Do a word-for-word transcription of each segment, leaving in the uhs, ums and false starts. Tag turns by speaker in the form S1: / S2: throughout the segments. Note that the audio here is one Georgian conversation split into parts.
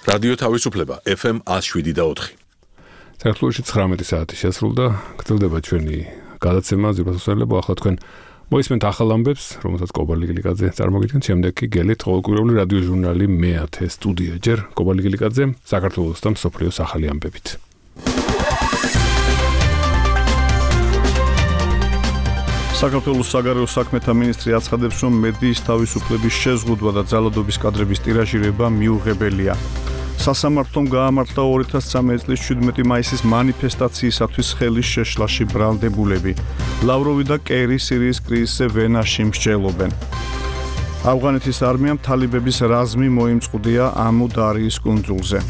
S1: რადიო თავისუფლება ეფ ემ one oh seven და four.
S2: საქართველოში ცხრამეტი საათი შესრულდა, გრძელდება ჩვენი გადაცემა ზურგასუსარლებო. ახლა თქვენ მოისმენთ ახალ ამბებს, რომელსაც კობალი გილიკაძე წარმოგიდგენთ. შემდეგ კი გელით ყოველკვირეული რადიო ჟურნალი მეათე სტუდია ჯერ კობალი გილიკაძე საქართველოს და მსოფლიოს ახალი ამბებით.
S3: საქართველოს საგარეო საქმეთა მინისტრი აცხადებს, რომ მედიის თავისუფლების შეზღუდვა და ძალადობის კადრების ტირაჟირება მიუღებელია. სასამართლომ გაამართლა ორი ათას ოცდაათი წლის შვიდმეტი მაისის მანიფესტაციისათვის ხელის შეშლაში ბრალდებულები. ლავროვი და კერი სირიის კრიზისზე ვენაში მსჯელობენ. ავღანეთის არმიამ თალიბების რაზმი მოიმწყვდია ამუდარიის კუნძულზე.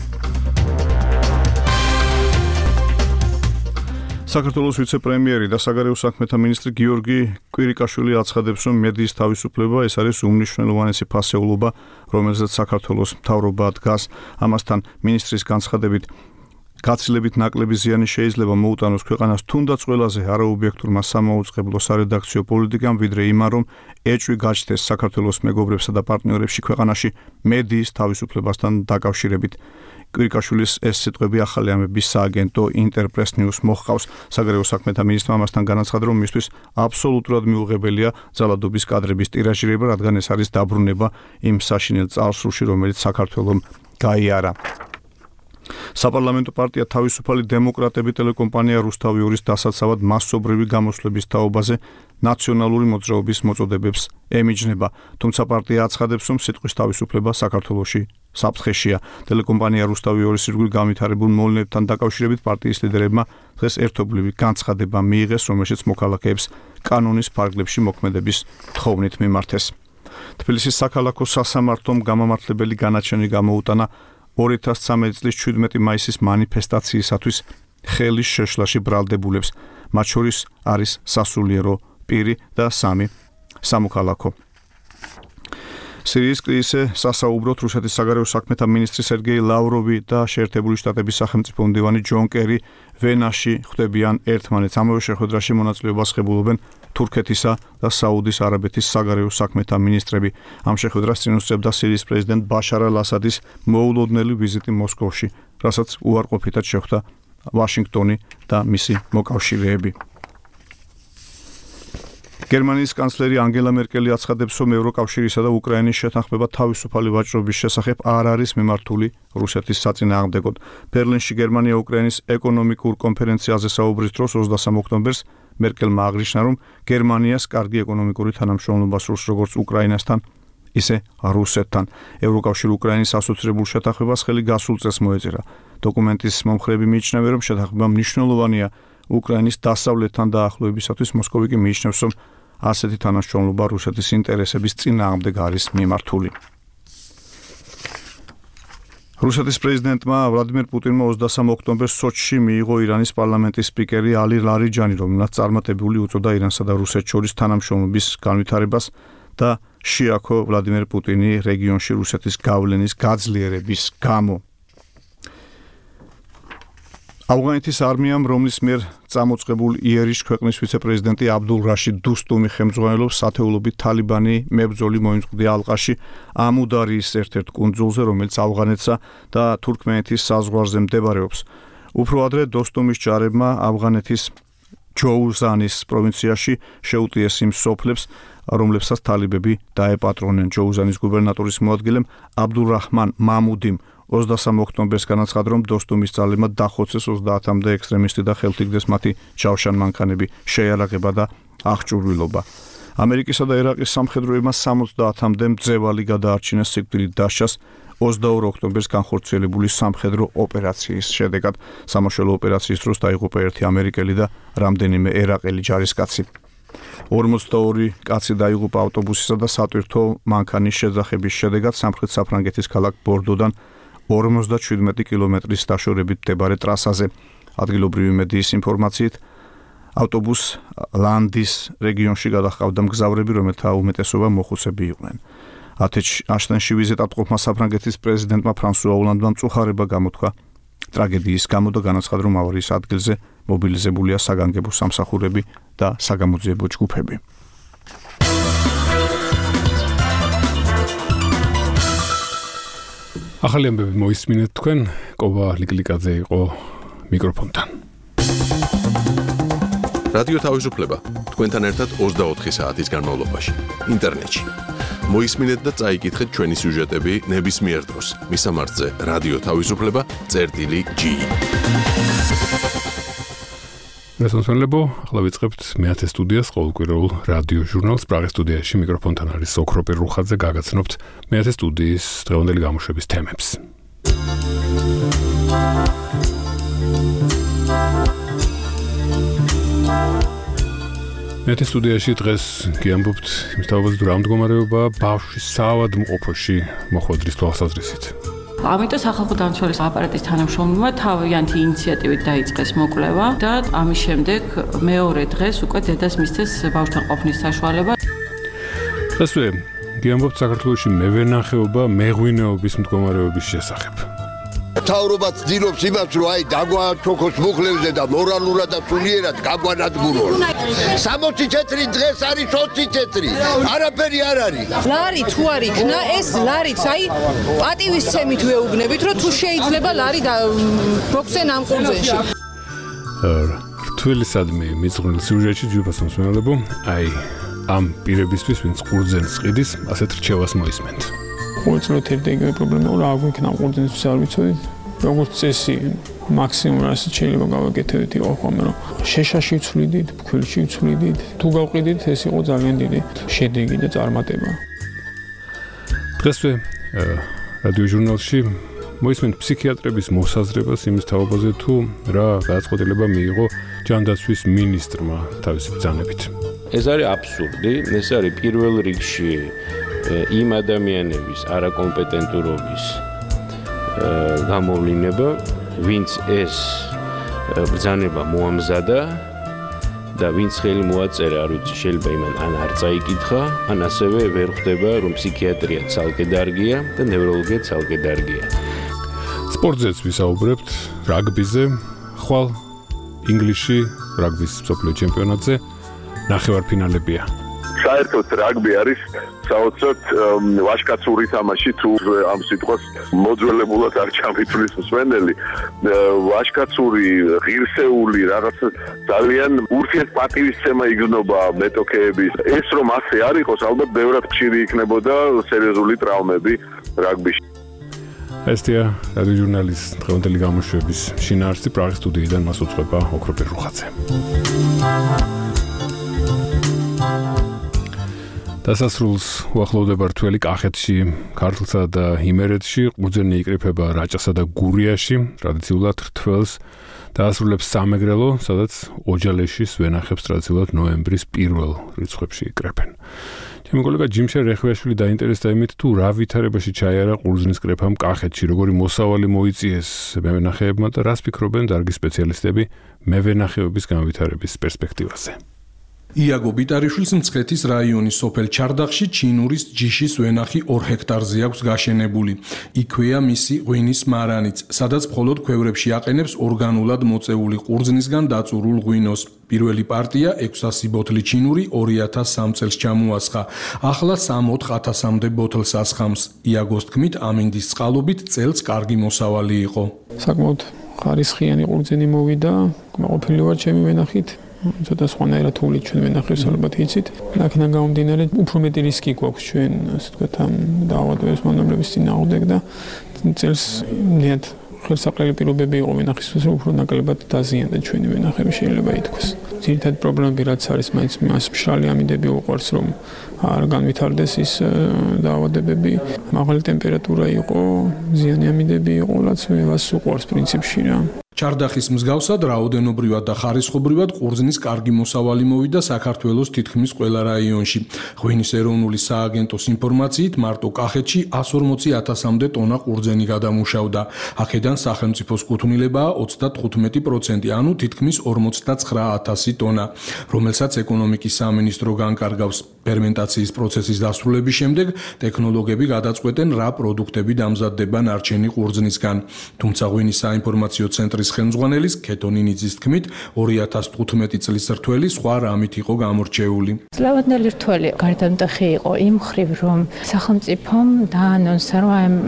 S3: საქართველოს ვიცე-პრემიერი და საგარეო საქმეთა მინისტრი გიორგი კვირიკაშვილი აცხადებს, რომ მედიის თავისუფლება ეს არის უმნიშვნელოვანესი ფასეულობა, რომელზეც საქართველოს მთავრობა დგას. ამასთან მინისტრის განცხადებით გაცილებით ნაკლები ზიანი შეიძლება მოუტანოს ქვეყანას თუნდაც ყველაზე არაობიექტურმა სამაუწყებლო სარედაქციო პოლიტიკამ, ვიდრე იმან, რომ ეჭვი გაჩნდეს საქართველოს მეგობრებსა და პარტნიორებში ქვეყანაში მედიის თავისუფლებასთან დაკავშირებით. კვირიკაშვილის ეს სიტყვები ახალი ამბების სააგენტო ინტერპრეს ნიუს მოჰყავს. საგარეო საქმეთა მინისტრმა ამასთან განაცხადა, რომ მისთვის აბსოლუტურად მიუღებელია ძალადობის კადრების ტირაჟირება, რადგან ეს არის დაბრუნება იმ საშინელ წარსულში, რომელიც საქართველომ გაიარა. საპარლამენტო პარტია თავისუფალი დემოკრატები ტელეკომპანია რუსთავი ორის დასაცავად მასობრივი გამოსვლების თაობაზე ნაციონალური მოძრაობის მოწოდებებს ემიჯნება. თუმცა პარტია აცხადებს, რომ სიტყვის თავისუფლება საქართველოში საფრთხეშია. ტელეკომპანია რუსთავი ორის ირგვლივ განვითარებულ მოვლენებთან დაკავშირებით პარტიის ლიდერებმა დღეს ერთობლივი განცხადება მიიღეს, რომელშიც მოქალაქეებს კანონის ფარგლებში მოქმედების თხოვნით მიმართეს. თბილისის საქალაქო სასამართლომ გამამართლებელი განაჩენი გამოუტანა ორი ათას ოცდაათი წლის შვიდმეტი მაისის მანიფესტაციისათვის ხელის შეშლაში ბრალდებულებს. მათ შორის არის სასულიერო პირი და სამი სამოქალაქო. სირიის კრიზისზე სასაუბროთ რუსეთის საგარეო საქმეთა მინისტრი სერგეი ლავროვი და შეერთებული შტატების სახელმწიფო მდივანი ჯონ კერი ვენაში ხვდებიან ერთმანეთს. ამავე შეხვედრაში მონაწილეობას ღებულობენ თურქეთისა და საუდის არაბეთის საგარეო საქმეთა მინისტრები. ამ შეხვედრას წინ უსწრებდა სირიის პრეზიდენტ ბაშარ ალ-ასადის მოულოდნელი ვიზიტი მოსკოვში, რასაც უარყოფითად შეხვდა ვაშინგტონი და მისი მოკავშირეები. გერმანიის კანცლერი ანგელა მერკელი აცხადებს, რომ ევროკავშირისა და უკრაინის შეთანხმება თავისუფალი ვაჭრობის შესახებ არ არის მიმართული რუსეთის საწინააღმდეგოდ. ბერლინში გერმანია უკრაინის ეკონომიკურ კონფერენციაზე საუბრის დროს ოცდასამ ოქტომბერს მერკელმა აღნიშნა, რომ გერმანიას კარგი ეკონომიკური თანამშრომლობა სურს როგორც უკრაინასთან, ისე რუსეთთან. ევროკავშირი უკრაინის ასოცირებულ შეთანხმებას ხელი გასულ წელს მოეწერა. დოკუმენტის მომხრეები მიიჩნევენ, რომ შეთანხმება მნიშვნელოვანია უკრაინის დასავლეთთან დაახლოებისათვის. მოსკოვი კი მიიჩნევს, რომ ასეთი თანამშრომლობა რუსეთის ინტერესების წინააღმდეგ არის მიმართული. რუსეთის პრეზიდენტმა ვლადიმერ პუტინმა ოცდასამ ოქტომბერს სოჩში მიიღო ირანის პარლამენტის სპიკერი ალი ლარიჯანი, რომელმაც წარმატებული უწოდა ირანსა და რუსეთს შორის თანამშრომლობის განვითარებას და შეაქო ვლადიმერ პუტინი რეგიონში რუსეთის გავლენის გაძლიერების გამო. ავღანეთის არმიამ, რომლის მიერ წამოწყებულ იერიშ ქვეყნის ვიცე-პრეზიდენტი აბდულ რაშიდ დუსტუმი ხელმძღვანელობს, ათეულობით თალიბანი მებრძოლი მოიმწყვდია ალყაში ამუდარიის ერთ-ერთ კუნძულზე, რომელიც ავღანეთსა და თურქმენეთის საზღვარზე მდებარეობს. უფრო ადრე დოსტუმის ჯარებმა ავღანეთის ჯოუზანის პროვინციაში შეუტიეს იმ სოფლებს, რომლებსაც თალიბები დაეპატრონენ. ჯოუზანის გუბერნატორის მოადგილემ აბდურაჰმან მამუდიმ ოცდასამ ოქტომბერს განაცხადა, რომ დოსტუმის ძალებმა დახოცეს ოცდაათამდე ექსტრემისტი და ხელთიგდეს მათი ჯავშან-მანქანები, შეიარაღება და აღჭურვილობა. ამერიკისა და ერაყის სამხედროებმა სამოცდაათამდე მძევალი გადაარჩინეს სიკვდილით დასჯას ოცდაორ ოქტომბერს განხორციელებული სამხედრო ოპერაციის შედეგად. სამაშველო ოპერაციის დროს დაიღუპა ერთი ამერიკელი და რამდენიმე ერაყელი ჯარისკაცი. ორმოცდაორი კაცი დაიღუპა ავტობუსისა და სატვირთო მანქანის შეძახების შედეგად სამხრეთ საფრანგეთის ქალაქ ბორდოდან ორმოცდაშვიდმეტი კილომეტრის დაშორებით მდებარე ტრასაზე. ადგილობრივი მედიის ინფორმაციით ავტობუს ლანდის რეგიონში გადაჰყავდა მგზავრები, რომელთა უმეტესობა მოხუცები იყვნენ. ათენში ვიზიტატყოფმა საფრანგეთის პრეზიდენტმა ფრანსუა ოლანდმა მწუხარება გამოთქვა ტრაგედიის გამო და განაცხადა, რომ ავარიის ადგილზე მობილიზებულია საგანგებო სამსახურები და საგამოძიებო ჯგუფები.
S2: ახალი ამბები მოისმინეთ თქვენ, კობა ლიკლიკაძე იყო მიკროფონთან.
S1: რადიო თავისუფლება თქვენთან ერთად ოცდაოთხი საათის განმავლობაში ინტერნეტში. მოისმინეთ და წაიკითხეთ ჩვენი სიუჟეტები ნებისმიერ დროს. მისამართზე რადიო თავისუფლება წერტილი ჯი.
S2: რესონსონლებო, ახლა ვიწყებთ მეათე სტუდიას ყოველკვირეულ რადიო ჟურნალს პრაღის სტუდიაში მიკროფონთან არის ოქროპირ რუხაძე, გაგაცნობთ მეათე სტუდიის დღევანდელი გამოშვების თემებს. მეათე სტუდიაში დღეს გიამბობთ იმის თავაზე რა მდგომარეობაა ბავშვის საავადმყოფოში მოხვედრის თვალსაზრისით.
S4: ამიტომ სახალხო დამცველის აპარატის თანამშრომლებმა თავიანთი ინიციატივით დაიწყეს მოკვლევა და ამის შემდეგ მეორე დღეს უკვე დედას მისცეს ბავშვთან ყოფნის საშუალება.
S2: დღესვე გიამბობთ საქართველოში მევენახეობა მეღვინეობის მდგომარეობის შესახებ.
S5: თავრობა ცდილობს იმას, რომ აი დაგვაჩოქოს მუხლებზე და მორალურად და სულიერად გაგვანადგურონ. სამოცი წელი დღეს არის ოცი წელი. არაფერი არ არის.
S6: ლარი თუ არ იქნა, ეს ლარიც აი პატივისცემით ვეუბნებით, რომ თუ შეიძლება ლარი მოგცენ ამ ყურძენში.
S2: რთვილისადმი მიწვრილ სიუჟეტში ჯუბას მოსმენელებო, აი ამ პირებისთვის, ვინც ყურძენს ყიდის, ასეთ რჩევას მოისმენთ.
S7: ყოველწლიურად ერთდაიგივე პრობლემაა, რა აგვიქნა ყურძენს არ ვიცოდით. როგორც წესი, მაქსიმუმ რასაც შეიძლება გავაკეთებდით იყო ხოლმე, რომ შეშაში ვცვლიდით, ფქვილში ვცვლიდით. თუ გავყიდით, ეს იყო ძალიან დიდი შედეგი და წარმატება.
S2: დღესვე რადიო ჟურნალში მოისმენთ ფსიქიატრების მოსაზრებას იმის თაობაზე, თუ რა გადაწყვეტილება მიიღო ჯანდაცვის მინისტრმა თავისი ბრძანებით.
S8: ეს არის აბსურდი, ეს არის პირველ რიგში იმ ადამიანების არაკომპეტენტურობის გამოვლინება, ვინც ეს ბრძანება მოამზადა და ვინც ხელი მოაწერა, არ ვიცი, შეიძლება იმან ან არ წაიკითხა, ან ასევე ვერ ხვდება, რომ ფსიქიატრია ცალკე დარგია და ნევროლოგია ცალკე დარგია.
S2: სპორტზეც ვისაუბრებთ, რაგბიზე, ხვალ ინგლისში რაგბის მსოფლიო ჩემპიონატზე ნახევარფინალებია.
S9: საერთოდ რაგბი არის საოცრად ვაჟკაცური თამაში, თუ ამ სიტყვას მოძველებულად არ ჩამითვლის მსმენელი. ვაჟკაცური, ღირსეული, რაღაც ძალიან ურთიერთპატივისცემა იგრძნობა მეტოქეების. ეს რომ ასე არ იყოს, ალბათ ბევრად ხშირი იქნებოდა სერიოზული ტრავმები რაგბიში.
S2: ესეა რადიო ჟურნალის დღევანდელი გამოშვების შინაარსი პრაღის სტუდიიდან მას უძღვება ოქროპირ რუხაძე. დასასრულს უახლოვდება რთველი კახეთში, ქართლსა და იმერეთში, ყურძენი იკრიფება რაჭასა და გურიაში, ტრადიციულად რთველს დაასრულებს სამეგრელო, სადაც ოჯალეშის ვენახებს ტრადიციულად ნოემბრის პირველ რიცხვებში იკრეფენ. ჩემი კოლეგა ჯიმშა რეხვიაშვილი დაინტერესდა იმით, თუ რა ვითარებაში ჩაიარა ყურძნის კრეფამ კახეთში, როგორი მოსავალი მოიწიეს მევენახეებმა და რას ფიქრობენ დარგის სპეციალისტები მევენახეობის განვითარების პერსპექტივაზე.
S10: იაგო ბიტარიშვილს მცხეთის რაიონის სოფელ ჩარდახში ჩინურის ჯიშის ვენახი ორ ჰექტარზე აქვს გაშენებული. იქვეა მისი ღვინის მარანიც, სადაც მხოლოდ ქვევრებში აყენებს ორგანულად მოწეული ყურძნისგან დაწურულ ღვინოს. პირველი პარტია ექვსასი ბოთლი ჩინური ორი ათას სამ წელს ჩამოასხა. ახლა სამ-ოთხ ათასამდე ბოთლს ასხამს. იაგოს თქმით, ამინდის წყალობით წელს კარგი მოსავალი იყო.
S7: საკმაოდ ხარისხიანი ყურძენი მოვიდა, კმაყოფილი ვარ ჩემი ვენახით. ცოტა სხვანაირად თული ჩვენ ვენახებს ალბათ იცით. აქედან გამომდინარე, უფრო მეტი რისკი გვაქვს ჩვენ, ასე ვთქვათ, ამ დაავადების მომნელების წინააღმდეგ და წელს ნიათ ხელსაყრელი პირობები იყო ვენახისთვის, რომ უფრო ნაკლებად დაზიანდა ჩვენი ვენახები, შეიძლება ითქვას. ძირითადი პრობლემები რაც არის, მაინც მას მშრალი ამინდები უყვარს, რომ არ განვითარდეს ის დაავადებები. მაღალი ტემპერატურა იყო, ზიანი ამინდები იყო, რაც მას უყვარს პრინციპში რა.
S10: ჩარდახის მსგავსად რაოდენობრივად და ხარისხობრივად ყურძნის კარგი მოსავალი მოვიდა საქართველოს თითქმის ყველა რაიონში. ღვინის ეროვნული სააგენტოს ინფორმაციით, მარტო კახეთში εκατს ორმოცი ათასამდე ტონა ყურძენი გადამუშავდა. აქედან სახელმწიფოს კუთვნილებაა ოცდათხუთმეტი პროცენტი, ანუ თითქმის ორმოცდაცხრა ათასი ტონა, რომელსაც ეკონომიკის სამინისტრო განკარგავს. ფერმენტაციის პროცესის დასრულების შემდეგ ტექნოლოგები გადაწყვეტენ, რა პროდუქტები დამზადდება ნარჩენი ყურძნისგან. თუმცა ღვინის საინფორმაციო ცენტრის ხელმძღვანელის ქეთონინიძის თქმით, ორი ათას თხუთმეტი წლის რთველი სხვა რამით იყო გამორჩეული.
S11: ლავანდელი რთველი გარდამტეხი იყო იმ მხრივ, რომ სახელმწიფომ დაანონსა, რომ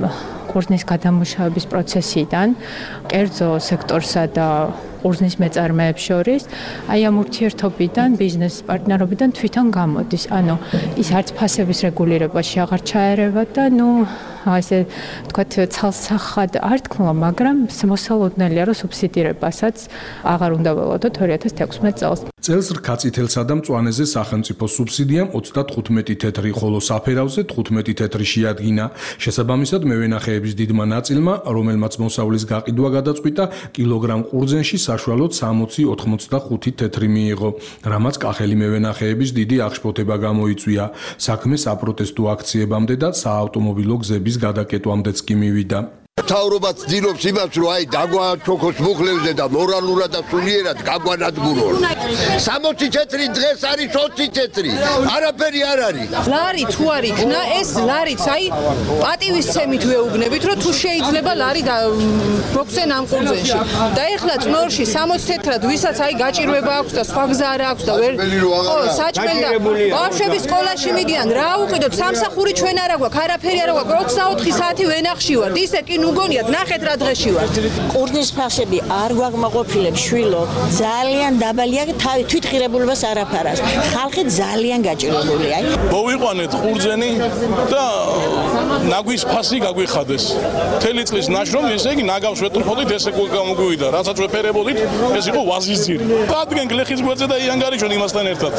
S11: ყურძნის გადამუშავების პროცესიდან, კერძო სექტორსა და ყურძნის მეწარმეებს შორის, აი ამ ურთიერთობიდან, ბიზნეს პარტნიორობიდან თვითონ გამოდის. ანუ ის არც ფასების რეგულირებაში აღარ ჩაერევა და ნუ ასე თქვათ ცალსახად არ თქმა, მაგრამ მოსალოდნელია რომ სუბსიდირებასაც აღარ უნდა ველოდოთ ორი ათას თექვსმეტ წელს.
S10: წელს რქაწითელსა და მწვანეზე სახელმწიფო სუბსიდიამ ოცდათხუთმეტი თეთრი, ხოლო საფერავზე თხუთმეტი თეთრი შეადგინა. შესაბამისად, მევენახეების დიდმა ნაწილმა, რომელმაც მოსავლის გაყიდვა გადაწყვიტა, კილოგრამ ყურძენში საშუალოდ სამოცი ოთხმოცდახუთი თეთრი მიიღო, რამაც კახელი მევენახეების დიდი აღშფოთება გამოიწვია. საქმე საპროტესტო აქციებამდე და საავტომობილო გზების გადაკეტვამდეც კი მივიდა.
S5: მთავრობაც ძილობს იმას, რომ აი დაგვაჩოქოს მუხლებზე და მორალურად და სულიერად გაგვანადგურონ. სამოცი თეთრი დღეს არის ოცი თეთრი. არაფერი არ არის.
S6: ლარი თუ არ იქნა, ეს ლარიც აი პატივისცემით ვეუბნებით, რომ თუ შეიძლება ლარი ბოქსენ ამ ყურძენში. და ეხლა წნორში სამოცი თეთრად ვისაც აი გაჭირვება აქვს და სხვა გზა არ აქვს და ვერ ხო, საჭმელი და ბავშვები სკოლაში მიდიან, რა უყიდოთ, სამსახური ჩვენ არა გვაქვს, არაფერი არა გვაქვს, ოცდაოთხი საათი ვენახში ვართ. ისე კი ნუგონიათ, ნახეთ რა დღეში ვართ.
S12: ყურძნის ფასები არ გვაგმაყოფილებს შვილო, ძალიან დაბალია თავი თვითღირებულებას არაფარას. ხალხი ძალიან გაჭირვებულია.
S13: მოვიყვანეთ ყურძენი და ნაგვის ფასი გაგვიხადეს. მთელი წლის ნაშრომი, ესე იგი ნაგავს ვეტრფოდით, ესე გამოგვივიდა. რასაც ვეფერებოდით, ეს იყო ვაზის ძირი. დადგენ გლეხის გვერდზე და იანგარიშონ იმასთან ერთად.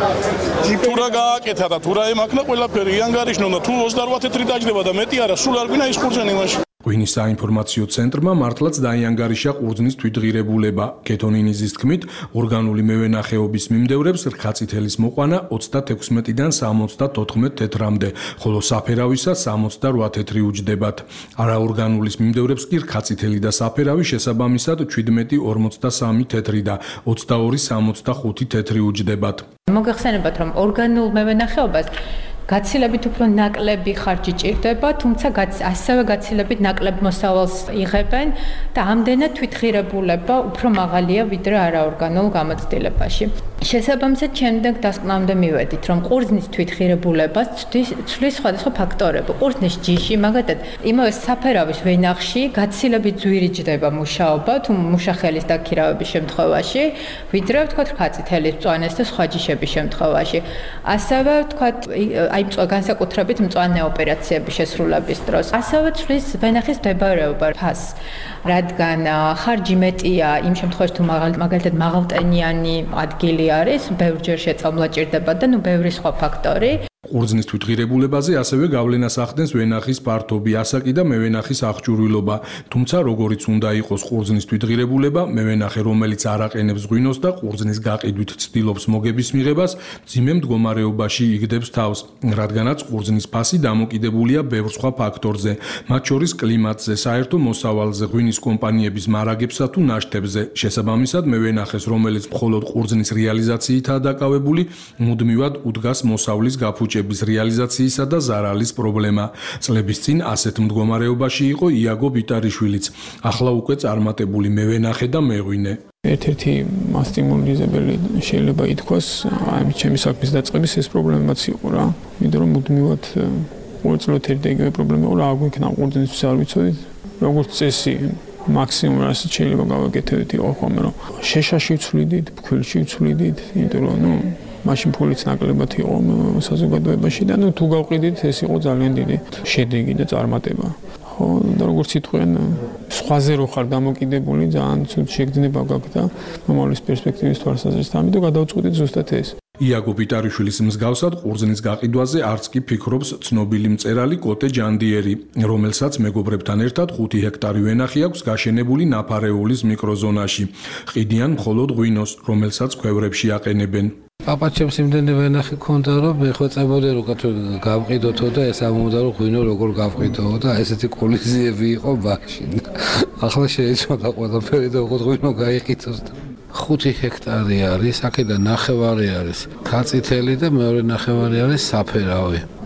S13: თუ რა გააკეთა და თუ რა ემაქნა ყველაფერი იანგარიშნო და თუ ოცდარვა თეთრი დაჯდება და მეტი არა, სულ არ გვინა ის ყურძენი მაშინ.
S10: ღვინის საინფორმაციო ცენტრმა მართლაც დაიანგარიშა ყურძნის თვითღირებულება. კეთონინიზის თქმით, ორგანული მევენახეობის მიმდევრებს რქაწითელის მოყვანა ოცდათექვსმეტიდან სამოცდათოთხმეტ თეთრამდე, ხოლო საფერავისა სამოცდარვა თეთრი უჯდებათ. არაორგანულის მიმდევრებს კი რქაწითელი და საფერავი შესაბამისად შვიდმეტი ორმოცდასამი თეთრი და ოცდაორი სამოცდახუთი თეთრი უჯდებათ.
S11: მოგეხსენებათ, რომ ორგანულ მევენახეობას გაცილებით უფრო ნაკლები ხარჯი ჭირდება, თუმცა ასევე გაცილებით ნაკლებ მოსავალს იღებენ და ამდენად თვითღირებულება უფრო მაღალია ვიდრე არაორგანულ გამოცდილებაში. შესაბამისად, შემდეგ დასკვნამდე მივედით, რომ ყურძნის თვითღირებულებას ცვლის სხვადასხვა ფაქტორები. ყურძნის ჯიში, მაგალითად, იმავე საფერავის ვენახში გაცილებით ძვირი ჯდება მუშაობა, თუ მუშახელის დაქირავების შემთხვევაში, ვიდრე ვთქვათ რქაწითელის, მწვანეს და სხვა ჯიშების შემთხვევაში. ასევე ვთქვათ აი განსაკუთრებით მწვანე ოპერაციების შესრულების დროს. ასევე ცვლის ვენახის მდებარეობა ფასს, რადგან ხარჯი მეტია იმ შემთხვევაში თუ მაგალითად მაღალტენიანი ადგილი არის, ბევრჯერ შეწამლა ჭირდება და ნუ ბევრი სხვა ფაქტორი.
S10: ყურძნის თვითღირებულებაზე ასევე გავლენას ახდენს ვენახის ფართობი, ასაკი და მევენახის აღჭურვილობა. თუმცა როგორიც უნდა იყოს ყურძნის თვითღირებულება, მევენახე, რომელიც არ აყენებს ღვინოს და ყურძნის გაყიდვით ცდილობს მოგების მიღებას, მძიმე მდგომარეობაში იგდებს თავს, რადგანაც ყურძნის ფასი დამოკიდებულია ბევრ სხვა ფაქტორზე, მათ შორის კლიმატზე, საერთო მოსავალზე, ღვინის კომპანიების მარაგებსა თუ ნაშთებზე. შესაბამისად, მევენახეს, რომელიც მხოლოდ ყურძნის რეალიზაციითაა დაკავებული, მუდმივად უდგას მოსავლის გაფუჭებას რეალიზაციისა და ზარალის პრობლემა. წლების წინ ასეთ მდგომარეობაში იყო იაგო ბიტარიშვილიც, ახლა უკვე წარმატებული მევენახე და მეღვინე.
S7: ერთ-ერთი მასტიმულიზებელი შეიძლება ითქვას, აი ჩემი საქმის დაწყების ეს პრობლემაც იყო რა. იმიტომ რომ მუდმივად ყოველწლიურად ერთი და იგივე პრობლემა იყო, რა აგვიქნა ყურძნისთვის არ ვიცოდით, როგორც წესი მაქსიმუმ რასაც შეიძლება გავაკეთებთ იყო ხოლმე რომ შეშაში ვცვლიდით, ფქვილში ვცვლიდით, იმიტომ რომ ნუ მაშინ ფულიც ნაკლებად იყო საზოგადოებაში და ნუ თუ გავყიდით ეს იყო ძალიან დიდი შედეგი და წარმატება. ხო, და როგორც იტყვიან, სხვაზე რო ხარ დამოკიდებული, ძალიან ცუდ შეგრძნება გაქვს და მომავლის პერსპექტივის თვალსაზრისით, ამიტომ გადავწყვიტეთ ზუსტად ეს.
S10: იაგო ბიტარიშვილის მსგავსად ყურძნის გაყიდვაზე არც კი ფიქრობს ცნობილი მწერალი კოტე ჯანდიერი, რომელსაც მეგობრებთან ერთად ხუთი ჰექტარი ვენახი აქვს გაშენებული ნაფარეულის მიკროზონაში. ყიდიან მხოლოდ ღვინოს, რომელსაც ქვევრებში აყენებენ.
S14: პაპაჩემს იმდენი ვენახი ქონდა, რომ მეხვეწებოდი რომ გავყიდოთო და ეს ამბობდა რომ ღვინო როგორ გავყიდო და ესეთი კოლიზიები იყო მაშინ. ახლა შეიძლება ყველაფერი და უყოდ ღვინო გაიყიდოს. ხუთი ჰექტარი არის, აქედან ნახევარი არის ქაწითელი და მეორე ნახევარი არის საფერავი.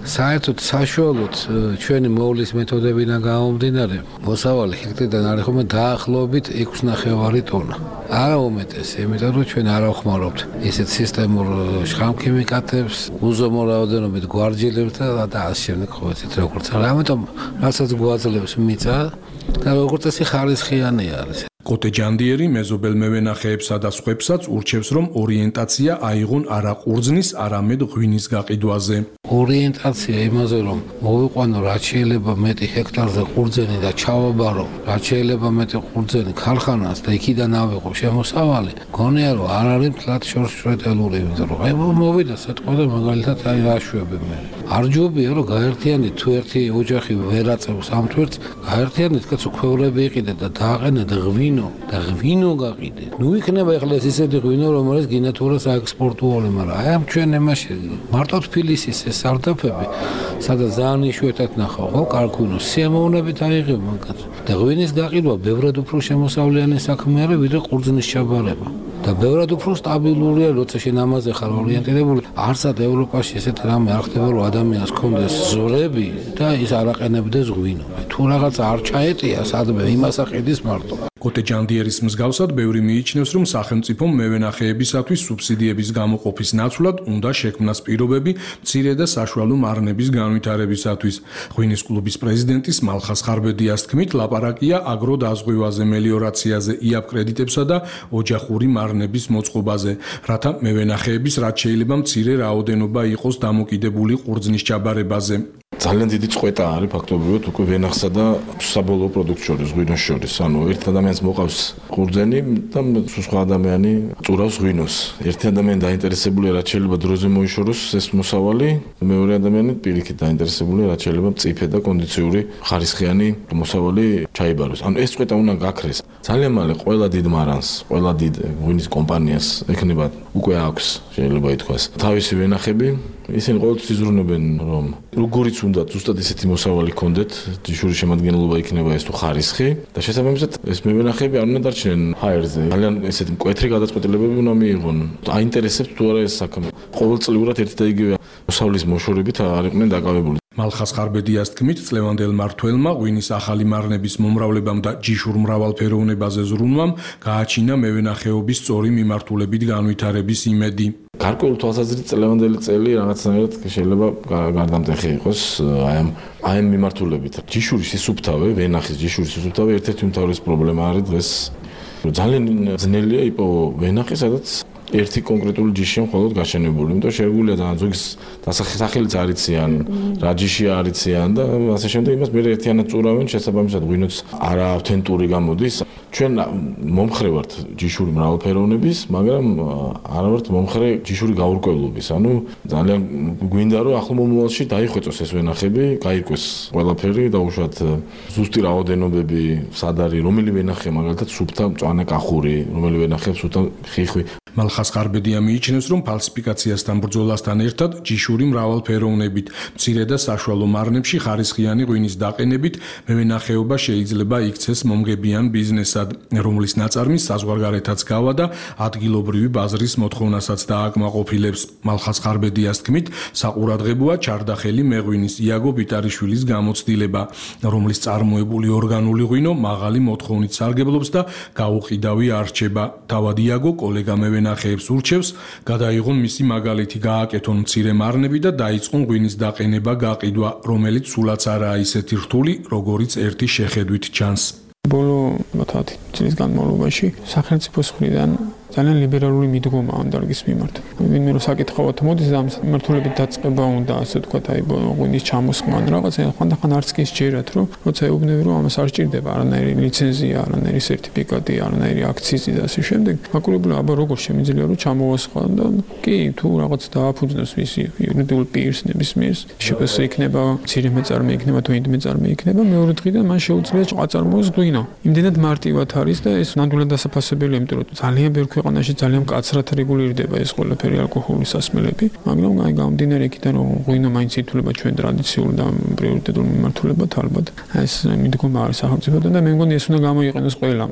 S14: საერთოდ საშუალოდ ჩვენი მოვლის მეთოდებიდან გამომდინარე, მოსავალი ჰექტარიდან არის ხოლმე დაახლოებით ექვსი ნახევარი ტონა. არა უმეტესი, იმიტომ რომ ჩვენ არ ავხმარობთ ესეთ სისტემურ შხამქიმიკატებს, უზომო რაოდენობით გვარჯილებს და ასე შემდეგ ხო იცით როგორც არის. ამიტომ რასაც გვაძლევს მიწა და როგორც წესი ხარისხიანი არის.
S10: კოტეჯანდიერი მეზობელ მევენახეებსა და სხვებსაც ურჩევს, რომ ორიენტაცია აიღონ არა ყურძნის, არამედ ღვინის გაყიდვაზე.
S14: ორიენტაცია იმაზე, რომ მოვიყვანო რაც შეიძლება მეტი ჰექტარზე ყურძენი და ჩავაბარო რაც შეიძლება მეტი ყურძენი ქარხანას და იქიდან ავიღო შემოსავალი, გონია რომ არ არის მთლად შორსშრეტელური, იმიტომ რომ აი მოვიდა სიტყვა და მაგალითად აი აშვებებ მე. არ ჯობია რომ გაერთიანით თუ ერთი ოჯახი ვერ აწევს ამ თვერს, გაერთიანით კაცო ქვევრები იყიდეთ და დააყენეთ ღვინო და ღვინო გაყიდეთ. ნუ იქნება ახლა ეს ისეთი ღვინო, რომელიც გინათურა საექსპორტუალი, მაგრამ აი ამ ჩვენ ემაში მარტო თბილისის ეს სარდაფები, სადაც ძალიან იშვიათად ნახავ, ხო, კარკვინოს სიამოვნებით აიღებ მაგათ. და ღვინის გაყიდვა ბევრად უფრო შემოსავლიანი საქმე არის, ვიდრე ყურძნის ჩაბარება. და ბევრად უფრო სტაბილურია, როცა შენ ამაზე ხარ ორიენტირებული. არსად ევროპაში ესეთ რამე არ ხდება, რომ ადამიანს ჰქონდეს ზურები და ის არ აყენებდეს ღვინო. თუ რაღაც არ ჩაეტია სადმე იმას აყიდის მარტო.
S10: კოტეჯანდიერის მსგავსად ბევრი მიიჩნევს, რომ სახელმწიფომ მევენახეებისათვის სუბსიდიების გამოყოფის ნაცვლად უნდა შექმნას პირობები მცირე და საშუალო მარნების განვითარებისათვის. ღვინის კლუბის პრეზიდენტის მალხას ხარბედიას თქმით, ლაპარაკია აგროდაზღვევაზე, მელიორაციაზე, იაპ კრედიტებსა და ოჯახური მარნების მოწყობაზე, რათა მევენახეების რაც შეიძლება მცირე რაოდენობა იყოს დამოკიდებული ყურძნის ჩაბარებაზე.
S15: ძალიან დიდი წყვეტა არის ფაქტობრივად უკვე ვენახსა და საბოლოო პროდუქტ შორის, ღვინოს შორის. ანუ ერთ ადამიანს მოყავს ყურძენი და სხვა ადამიანი წურავს ღვინოს. ერთი ადამიანი დაინტერესებულია, რაც შეიძლება დროზე მოიშოროს ეს მოსავალი, მეორე ადამიანი პირიქით დაინტერესებულია, რაც შეიძლება მწიფე და კონდიციური ხარისხიანი მოსავალი ჩაიბაროს. ანუ ეს წყვეტა უნდა გაქრეს. ძალიან მალე ყველა დიდ მარანს, ყველა დიდ ღვინის კომპანიას ექნება უკვე აქვს, შეიძლება ითქვას, თავისი ვენახები. ისინი ყოველთვის იზრუნებენ, რომ როგორიც უნდა ზუსტად ესეთი მოსავალი ქონდეთ, ჯიშური შემადგენლობა იქნება ეს თუ ხარისხი და შესაბამისად ეს მევენახეები არ უნდა დარჩნენ ჰაერზე. ძალიან ესეთი მკვეთრი გადაწყვეტილებები უნდა მიიღონ. აინტერესებს თუ არა ეს საქმე. ყოველწლიურად ერთი და იგივე მოსავლის მოშორებით არ იყვნენ დაკავებული.
S10: მალხას ხარბედიას თქმით, წლევანდელ მმართველმა ღვინის ახალი მარნების მომრავლებამ და ჯიშურ მრავალფეროვნებაზე ზრუნვამ გააჩინა მევენახეობის სწორი მიმართულებით განვითარების იმედი.
S15: გარკვეულ თვალსაზრისით წლევანდელი წელი რაღაცნაირად შეიძლება გარდამტეხი იყოს აი ამ აი ამ მიმართულებით. ჯიშურის სისუფთავე, ვენახის ჯიშურის სისუფთავე ერთ-ერთი უმთავრესი პრობლემა არის დღეს. ძალიან ძნელია იპოვო ვენახი, სადაც ერთი კონკრეტული ჯიშია მხოლოდ გაშენებული. იმიტომ შეგვიძლია ძალიან ზოგის დასახელებიც არიციან, რა ჯიშია არიციან და ასე შემდეგ. იმას მე ერთიანად წურავენ, შესაბამისად ღვინოც არა ავთენტური გამოდის. ჩვენ მომხრე ვართ ჯიშური მრავალფეროვნების, მაგრამ არა ვართ მომხრე ჯიშური გაურკვევლობის. ანუ ძალიან გვინდა რომ ახლო მომავალში დაიხვეწოს ეს ვენახები, გაირკვეს ყველაფერი და უშუალოდ ზუსტი რაოდენობები, სად არის, რომელი ვენახია მაგალითად სუფთა მწვანე კახური, რომელი ვენახია სუფთა ხიხვი.
S10: მალხას ხარბედია მიიჩნევს, რომ ფალსიფიკაციასთან ბრძოლასთან ერთად ჯიშური მრავალფეროვნებით, მცირე და საშუალო მარნებში ხარისხიანი ღვინის დაყენებით მევენახეობა შეიძლება იქცეს მომგებიან ბიზნესად, რომლის ნაწარმის საზღვარგარეთაც გავა და ადგილობრივი ბაზრის მოთხოვნასაც დააკმაყოფილებს. მალხას ხარბედიას თქმით, საყურადღებოა ჩარდახელი მეღვინის იაგო ბიტარიშვილის გამოცდილება, რომლის წარმოებული ორგანული ღვინო მაღალი მოთხოვნით სარგებლობს და გაუყიდავი არ რჩება. თავად იაგო კოლეგა მევენახეებს ურჩევს, გადაიღონ მისი მაგალითი, გააკეთონ მცირე მარნები და დაიწყონ ღვინის დაყენება, გაყიდვა, რომელიც სულაც არაა ისეთი რთული, როგორიც ერთი შეხედვით ჩანს.
S7: ბოლო ათი წლის განმავლობაში სახელმწიფოს მხრიდან ძალიან ლიბერალური მიდგომა ამ დარგის მიმართ. ვინმე რომ საკითხავთ, მოდის ამ მიმართულებით დაწყება უნდა, ასე ვთქვათ, აი ღვინის ჩამოსხმა ან რაღაცა, ხანდახან არც კი სჯერათ, რომ როცა ეუბნები რომ ამას არ სჭირდება არანაირი ლიცენზია, არანაირი სერტიფიკატი, არანაირი აქციზი და ასე შემდეგ. მაყურებელმა აბა როგორ შემიძლია რომ ჩამოვასხვა და კი თუ რაღაც დააფუძნოს მისი იურიდიულ პირს ნებისმიერს, შეფასება იქნება მცირე მეწარმე იქნება თუ ინდ მეწარმე იქნება, მეორე დღიდან მან შეუძლია აწარმოოს ღვინო. იმდენად მარტივად არის და ეს ნამდვილად დასაფასებელია, იმიტომ რომ ძალიან ბევრი ქვეყანაში ძალიან მკაცრად რეგულირდება ეს ყველაფერი ალკოჰოლის სასმელები, მაგრამ აი გამომდინარე იქიდან რომ ღვინო მაინც ითვლება ჩვენ ტრადიციულ და პრიორიტეტულ მიმართულებად, ალბათ ეს მიდგომა არის სახელმწიფოდან და მე მგონი ეს უნდა გამოიყენოს ყველამ.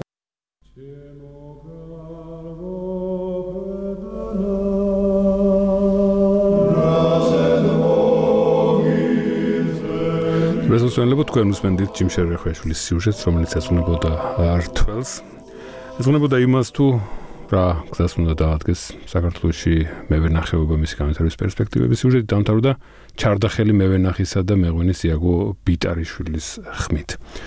S16: Razed mogi
S2: რეზოლუციონლებო თქვენ უსმენდით ჯიმ შერეხეშვილის სიუჟეტს, რომელიც ეძღვნებოდა რთველს. ეძღვნებოდა იმას თუ რა გზას უნდა დაადგეს საქართველოში მევენახეობა მისი განვითარების პერსპექტივების სიუჟეტი დამთავრდა ჩარდახელი მევენახისა და მეღვინის იაგო ბიტარიშვილის ხმით.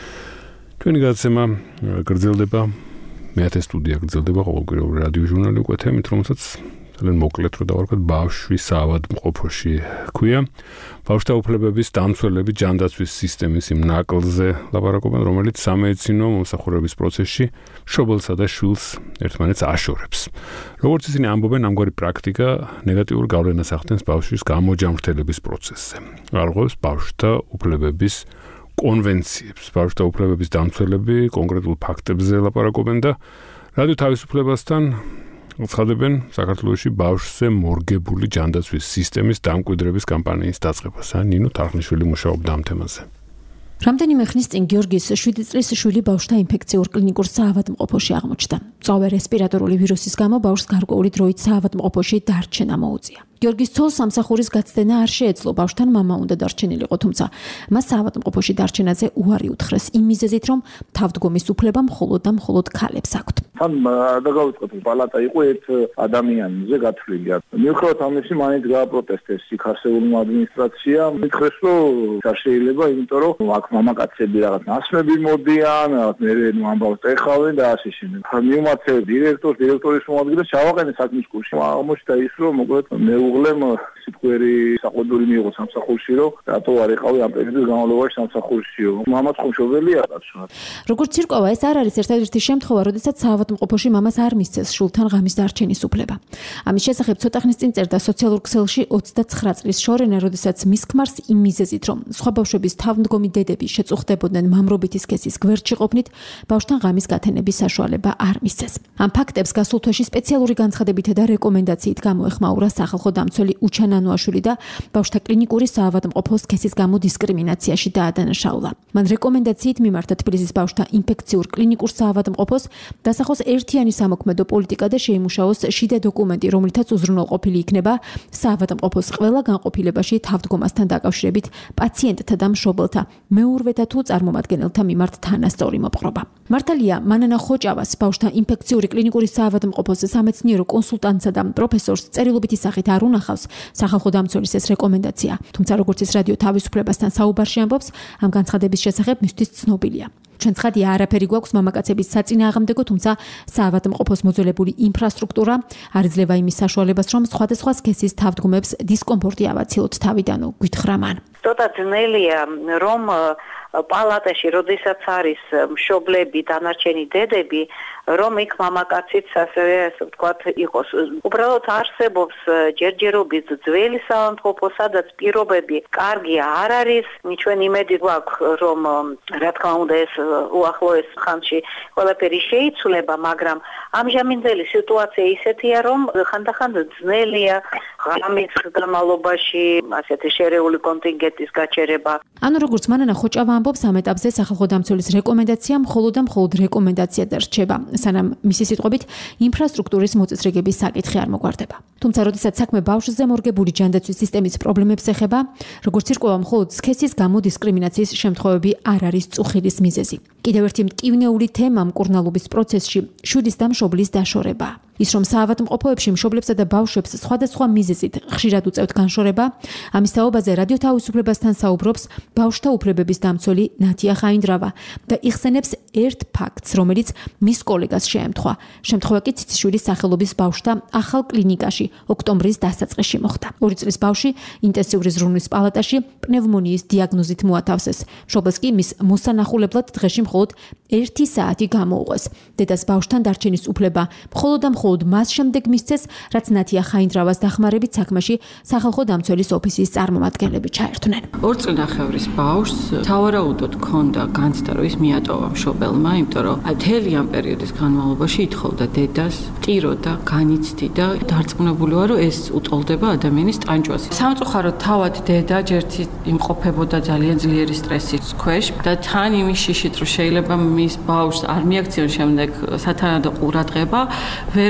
S2: ჩვენი გადაცემა გრძელდება, მეათე სტუდია გრძელდება ყოველკვირეული რადიო ჟურნალი უკვე თემით, რომელსაც ძალიან მოკლედ რო დავარქვათ ბავშვის საავადმყოფოში ჰქვია. ბავშვთა უფლებების დამცველები ჯანდაცვის სისტემის იმ ნაკლზე ლაპარაკობენ, რომელიც სამედიცინო მომსახურების პროცესში მშობელსა და შვილს ერთმანეთს აშორებს. როგორც ისინი ამბობენ, ამგვარი პრაქტიკა ნეგატიურ გავლენას ახდენს ბავშვის გამოჯამრთელების პროცესზე. არღვევს ბავშვთა უფლებების კონვენციებს. ბავშვთა უფლებების დამცველები კონკრეტულ ფაქტებზე ლაპარაკობენ და რადიო თავისუფლებასთან ცხადებენ საქართველოში ბავშვზე მორგებული ჯანდაცვის სისტემის დამკვიდრების კამპანიის დაწყებას. ნინო თარხნიშვილი მუშაობდა ამ თემაზე.
S16: რამდენიმე ხნის წინ გიორგის შვიდი წლის შვილი ბავშვთა ინფექციურ კლინიკურ საავადმყოფოში აღმოჩნდა. მწვავე რესპირატორული ვირუსის გამო ბავშვს გარკვეული დროით საავადმყოფოში დარჩენა მოუწია. გიორგის ცოლს სამსახურის გაცდენა არ შეეძლო, ბავშვთან მამა უნდა დარჩენილიყო, თუმცა მას საავადმყოფოში დარჩენაზე უარი უთხრეს იმ მიზეზით, რომ თავდგომის უფლება მხოლოდ და მხოლოდ ქალებს აქვთ.
S17: თან დაგავიწყოთ, პალატა იყო ერთ ადამიანზე გათვლილი. მიუხედავად ამისა, მაინც გააპროტესტეს იქ არსებულმა ადმინისტრაციამ, მითხრეს, რომ არ შეიძლება, იმიტომ რომ აქ მამაკაცები რაღაც ნასმები მოდიან, რაღაც მე ნუ ამბავს ეხავენ და ასე შემდეგ. მიუმაცე დირექტორს, დირექტორის მოადგილეს ჩავაყენე საქმის კურსში. აღმოჩნდა ის, რომ მოკლედ მეუღლემ სიტყვიერი საყოველთაოდ მიიღო სამსახურში, რომ რატო არ ეყავი ამ პერიოდის განმავლობაში სამსახურშიო. მამაც ხუმშობელია კაცო.
S16: როგორც ირკვევა, ეს არ არის ერთადერთი შემთხვევა, როდესაც საავადმყოფოში მამას არ მისცეს შვილთან ღამის დარჩენის უფლება. ამის შესახებ ცოტა ხნის წინ წერდა სოციალურ ქსელში ოცდაცხრა წლის შორენა, როდესაც მის ქმარს იმ მიზეზით, რომ სხვა ბავშვების თავმდგომი დედები შეწუხდებოდნენ მამრობითი სქესის გვერდში ყოფნით, ბავშვთან ღამის გათენების საშუალება არ მისცეს. ამ ფაქტებს გასულ თვეში სპეციალური განცხადებითა და რეკომენდაციით გამოეხმაურა სახალხო დამცველი უჩანანუაშვილი და ბავშვთა კლინიკური საავადმყოფოს სქესის გამო დისკრიმინაციაში დაადანაშაულა. მან რეკომენდაციით მიმართა თბილისის ბავშვთა ინფექციურ კლინიკურ საავადმყოფოს დასახოს ერთიანი სამოქმედო პოლიტიკა და შეიმუშაოს შიდა დოკუმენტი, რომლითაც უზრუნველყოფილი იქნება საავადმყოფოს ყველა განყოფილებაში თავდგომასთან დაკავშირებით პაციენტთა და მშობელთა, მეურვეთა თუ წარმომადგენელთა მიმართ თანასწორი მოპყრობა. მართალია, მანანა ხოჭავას ბავშვთა ინფექციური კლინიკური საავადმყოფოს სამეცნიერო კონსულტანტსა და პროფესორს წერილობითი სახით არ უნახავს სახალხო დამცველის ეს რეკომენდაცია. თუმცა როგორც ის რადიო თავისუფლებასთან საუბარში ამბობს, ამ განცხადების შესახებ მისთვის ცნობილია. ჩვენ ცხადია, არაფერი გვაქვს მამაკაცების საწინააღმდეგო, თუმცა საავადმყოფოს მოძველებული ინფრასტრუქტურა არ იძლევა იმის საშუალებას, რომ სხვადასხვა სქესის თავდგომებს დისკომფორტი ავაცილოთ თავიდანო, გითხრა მან.
S18: ცოტა ძნელია, რომ პალატაში, როდესაც არის მშობლები, დანარჩენი დედები, რომ იქ მამაკაციც ასევე ასე ვთქვათ იყოს. უბრალოდ არსებობს ჯერჯერობით ძველი საავადმყოფო, სადაც პირობები კარგი არ არის. ჩვენ იმედი გვაქვს, რომ რა თქმა უნდა ეს უახლოეს ხანში ყველაფერი შეიცვლება, მაგრამ ამჟამინდელი სიტუაცია ისეთია, რომ ხანდახან ძნელია ღამის განმავლობაში ასეთი შერეული კონტინგენტის გაჩერება.
S16: ანუ როგორც მანანა ხოჭავა ამბობს, ამ ეტაპზე სახალხო დამცველის რეკომენდაცია მხოლოდ და მხოლოდ რეკომენდაცია დარჩება, სანამ მისი სიტყვებით ინფრასტრუქტურის მოწესრიგების საკითხი არ მოგვარდება. თუმცა როდესაც საქმე ბავშვზე მორგებული ჯანდაცვის სისტემის პრობლემებს ეხება, როგორც ირკვევა, მხოლოდ სქესის გამო დისკრიმინაციის შემთხვევები არ არის წუხილის მიზეზი. კიდევ ერთი მტკივნეული თემა მკურნალობის პროცესში შვილის და მშობლის დაშორება. ის რომ საავადმყოფოებში მშობლებსა და ბავშვებს სხვადასხვა მიზეზით ხშირად უწევთ განშორება, ამის თაობაზე რადიო თავისუფლებასთან საუბრობს ბავშვთა უფლებების დამცველი ნათია ხაინდრავა და იხსენებს ერთ ფაქტს, რომელიც მის კოლეგას შეემთხვა. შემთხვევა კი ციციშვილის სახელობის ბავშვთა ახალ კლინიკაში ოქტომბრის დასაწყისში მოხდა. ორი წლის ბავშვი ინტენსიური ზრუნვის პალატაში პნევმონიის დიაგნოზით მოათავსეს. მშობელს კი მის მოსანახულებლად დღეში მხოლოდ ერთი საათი გამოუყვეს. დედას ბავშვთან დარჩენის უფლება მხოლოდ და მხოლოდ მას შემდეგ მისცეს, რაც ნათია ხაინდრავას დახმარებით საქმეში სახალხო დამცველის ოფისის წარმომადგენლები ჩაერთვნენ.
S4: ორ წლნახევრის ბავშვს თავარაუდოდ ჰქონდა განცდა, რომ ის მიატოვა მშობელმა, იმიტომ რომ მთელი ამ პერიოდის განმავლობაში ითხოვდა დედას, ტიროდა, განიცდიდა, დარწმუნებული ვარ, რომ ეს უტოლდება ადამიანის ტანჯვას. სამწუხაროდ თავად დედა ჯერთი იმყოფებოდა ძალიან ძლიერი სტრესის ქვეშ და თან იმის შიშით, რომ შეიძლება მის ბავშვს არ მიაქციონ შემდეგ სათანადო ყურადღება, ვერ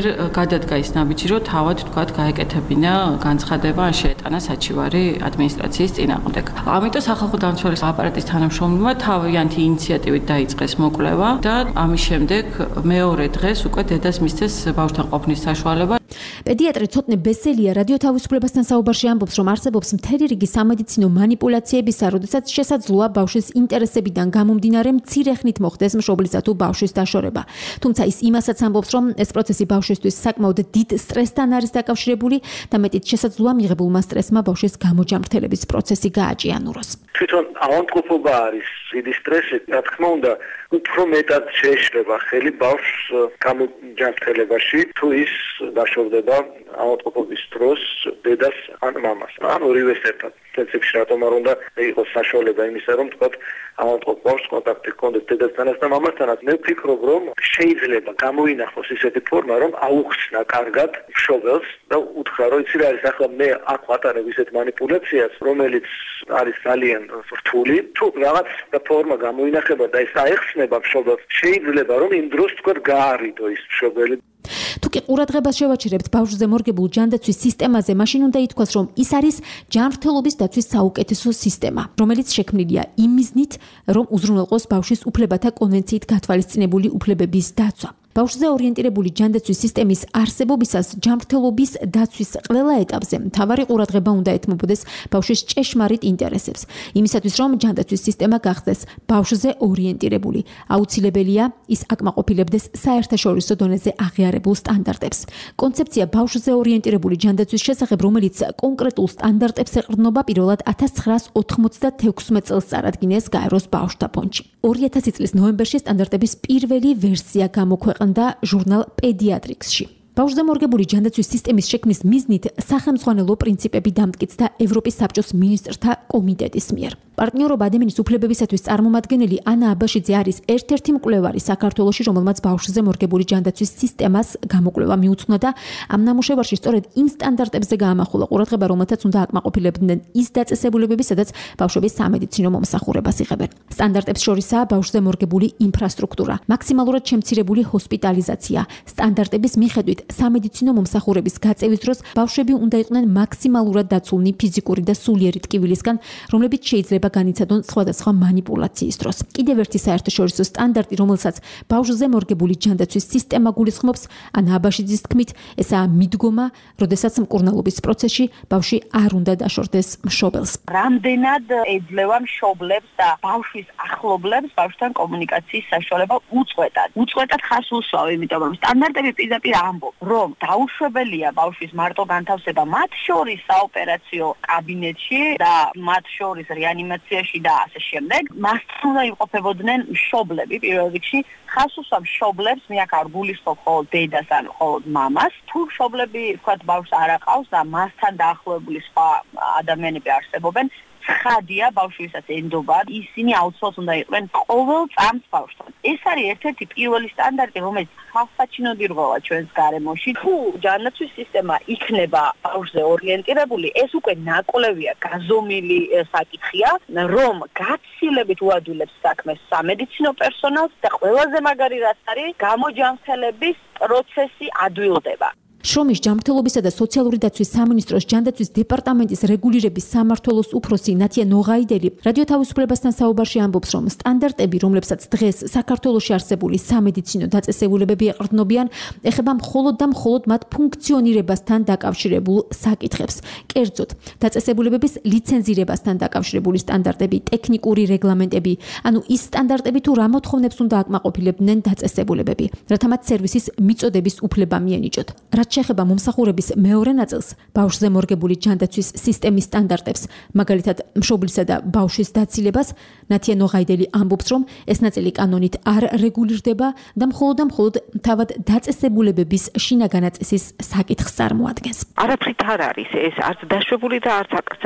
S4: ვერ გადადგა ის ნაბიჯი, რომ თავად თქვათ გაეკეთებინა განცხადება ან შეეტანა საჩივარი ადმინისტრაციის წინააღმდეგ. ამიტომ სახალხო დამცველის აპარატის თანამშრომლებმა თავიანთი ინიციატივით დაიწყეს მოკვლევა და ამის შემდეგ მეორე დღეს უკვე დედას მისცეს ბავშვთან ყოფნის საშუალება.
S16: პედიატრი ცოტნე ბესელია რადიო თავისუფლებასთან საუბარში ამბობს, რომ არსებობს მთელი რიგი სამედიცინო манипуляციებისა, როდესაც შესაძლოა ბავშვის ინტერესებიდან გამომდინარე მცირე ხნით მოხდეს მშობლისა თუ ბავშვის დაშორება. თუმცა ის იმასაც ამბობს, რომ ეს პროცესი ბავშვისთვის საკმაოდ დიდ სტრესთან არის დაკავშირებული და მეტიც შესაძლოა მიღებულმა სტრესმა ბავშვის გამოჯამრთელების პროცესი გააჭიანუროს.
S19: თვითონ ავადმყოფობა არის დიდი სტრესი, რა თქმა უნდა, უფრო მეტად შეეშლება ხელი ბავშვს გამოჯამრთელებაში, თუ ის დაშორდება ავადმყოფობის დროს დედას ან მამას. ან ორივეს ერთად. პრინციპში რატომ არ უნდა იყოს საშუალება იმისა, რომ თქვა ავადმყოფობს კონტაქტი ჰქონდეს დედასთანაც და მამასთანაც. მე ვფიქრობ, რომ შეიძლება გამოინახოს ისეთი ფორმა, რომ აუხსნა კარგად მშობელს და უთხრა, რომ იცი რა არის, ახლა მე აქ ვატარებ ისეთ манипуляციას, რომელიც არის ძალიან რთული. თუ რაღაც ფორმა გამოინახება და ეს აეხსნება მშობელს, შეიძლება რომ იმ დროს თქვა გაარიდო ის მშობელი.
S16: თუ კი ყურადღებას შევაჩერებთ ბავშვზე მორგებულ ჯანდაცვის სისტემაზე, მაშინ უნდა ითქვას, რომ ის არის ჯანმრთელობის დაცვის საუკეთესო სისტემა, რომელიც შექმნილია იმ მიზნით, რომ უზრუნველყოს ბავშვის უფლებათა კონვენციით გათვალისწინებული უფლებების დაცვა. ბავშვზე ორიენტირებული ჯანდაცვის სისტემის არსებობისას ჯანმრთელობის დაცვის ყველა ეტაპზე მთავარი ყურადღება უნდა ეთმობოდეს ბავშვის ჭეშმარიტ ინტერესებს. იმისათვის, რომ ჯანდაცვის სისტემა გახდეს ბავშვზე ორიენტირებული, აუცილებელია ის აკმაყოფილებდეს საერთაშორისო დონეზე აღიარებულ სტანდარტებს. კონცეფცია ბავშვზე ორიენტირებული ჯანდაცვის შესახებ, რომელიც კონკრეტულ სტანდარტებს ეყრდნობა, პირველად ათას ცხრაას ოთხმოცდათექვსმეტ წელს წარადგინეს გაეროს ბავშვთა ფონდში. ორი ათასი წლის ნოემბერში სტანდარტების პირველი ვერსია გამოქვეყნდა და ჟურნალ პედიატრიქსში. ბავშვზე მორგებული ჯანდაცვის სისტემის შექმნის მიზნით სახელმძღვანელო პრინციპები დამტკიცდა ევროპის საბჭოს მინისტრთა კომიტეტის მიერ. პარტნიორობა ადამიანის უფლებებისათვის წარმომადგენელი ანა აბაშიძე არის ერთ-ერთი მკვლევარი საქართველოში, რომელმაც ბავშვზე მორგებული ჯანდაცვის სისტემას გამოკვლევა მიუძღვნა და ამ ნამუშევარში სწორედ იმ სტანდარტებზე გაამახვილა ყურადღება, რომელთაც უნდა აკმაყოფილებდნენ ის დაწესებულებები, სადაც ბავშვები სამედიცინო მომსახურებას იღებენ. სტანდარტებს შორისაა ბავშვზე მორგებული ინფრასტრუქტურა, მაქსიმალურად შემცირებული ჰოსპიტალიზაცია. სტანდარტების მიხედვით სამედიცინო მომსახურების გაწევის დროს ბავშვები უნდა იყვნენ მაქსიმალურად დაცულნი ფიზიკური და სულიერი ტკივილისგან, რომლებიც შეიძლება განიცადონ სხვადასხვა манипуляციის დროს. კიდევ ერთი საერთაშორისო სტანდარტი, რომელსაც ბავშვზე მორგებული ჯანდაცვის სისტემა გულისხმობს, ანა აბაშიძის თქმით, ესაა მიდგომა, როდესაც მკურნალობის პროცესში ბავშვი არ უნდა დაშორდეს მშობელს.
S20: რამდენად ეძლევა მშობლებს და ბავშვის ახლობლებს ბავშვთან კომუნიკაციის საშუალება უწყვეტად. უწყვეტად ხას უსვავ, იმიტომ რომ სტანდარტები პირდაპირ ამბობ, რომ დაუშვებელია ბავშვის მარტო განთავსება მათ შორის საოპერაციო კაბინეტში და მათ შორის რეანიმაციაში და ასე შემდეგ. მასთან უნდა იმყოფებოდნენ მშობლები პირველ რიგში. ხას უსვამ მშობლებს, მე აქ არ გულისხმობ მხოლოდ დედას ან მხოლოდ მამას. თუ მშობლები თქვათ ბავშვს არ აყავს და მასთან დაახლოებული სხვა ადამიანები არსებობენ, ცხადია ბავშვისაც ენდობა, ისინი აუცილებლად უნდა იყვნენ ყოველ წამს ბავშვთან. ეს არის ერთ-ერთი პირველი სტანდარტი, რომელიც ხალხსაჩინოდ ირღვევა ჩვენს გარემოში. თუ ჯანდაცვის სისტემა იქნება ბავშვზე ორიენტირებული, ეს უკვე ნაკლებია გაზომილი საკითხია, რომ გაცილებით უადვილებს საქმეს სამედიცინო პერსონალს და ყველაზე მაგარი რაც არის, გამოჯანმრთელების პროცესი ადვილდება.
S16: შრომის ჯანმრთელობისა და სოციალური დაცვის სამინისტროს ჯანდაცვის დეპარტამენტის რეგულირების სამმართველოს უფროსი ნათია ნოღაიდელი რადიო თავისუფლებასთან საუბარში ამბობს, რომ სტანდარტები, რომლებსაც დღეს საქართველოში არსებული სამედიცინო დაწესებულებები ეყრდნობიან, ეხება მხოლოდ და მხოლოდ მათ ფუნქციონირებასთან დაკავშირებულ საკითხებს. კერძოდ, დაწესებულებების ლიცენზირებასთან დაკავშირებული სტანდარტები, ტექნიკური რეგლამენტები, ანუ ის სტანდარტები თუ რა მოთხოვნებს უნდა აკმაყოფილებდნენ დაწესებულებები, რათა მათ სერვისის მიწოდების უფლება მიენიჭოთ. რაც შეეხება მომსახურების მეორე ნაწილს, ბავშვზე მორგებული ჯანდაცვის სისტემის სტანდარტებს, მაგალითად მშობლისა და ბავშვის დაცილებას, ნათია ნოღაიდელი ამბობს, რომ ეს ნაწილი კანონით არ რეგულირდება და მხოლოდ და მხოლოდ თავად დაწესებულებების შინაგანაწესის საკითხს წარმოადგენს.
S21: არაფრით არ არის ეს არც დაშვებული და არც აკრძალული.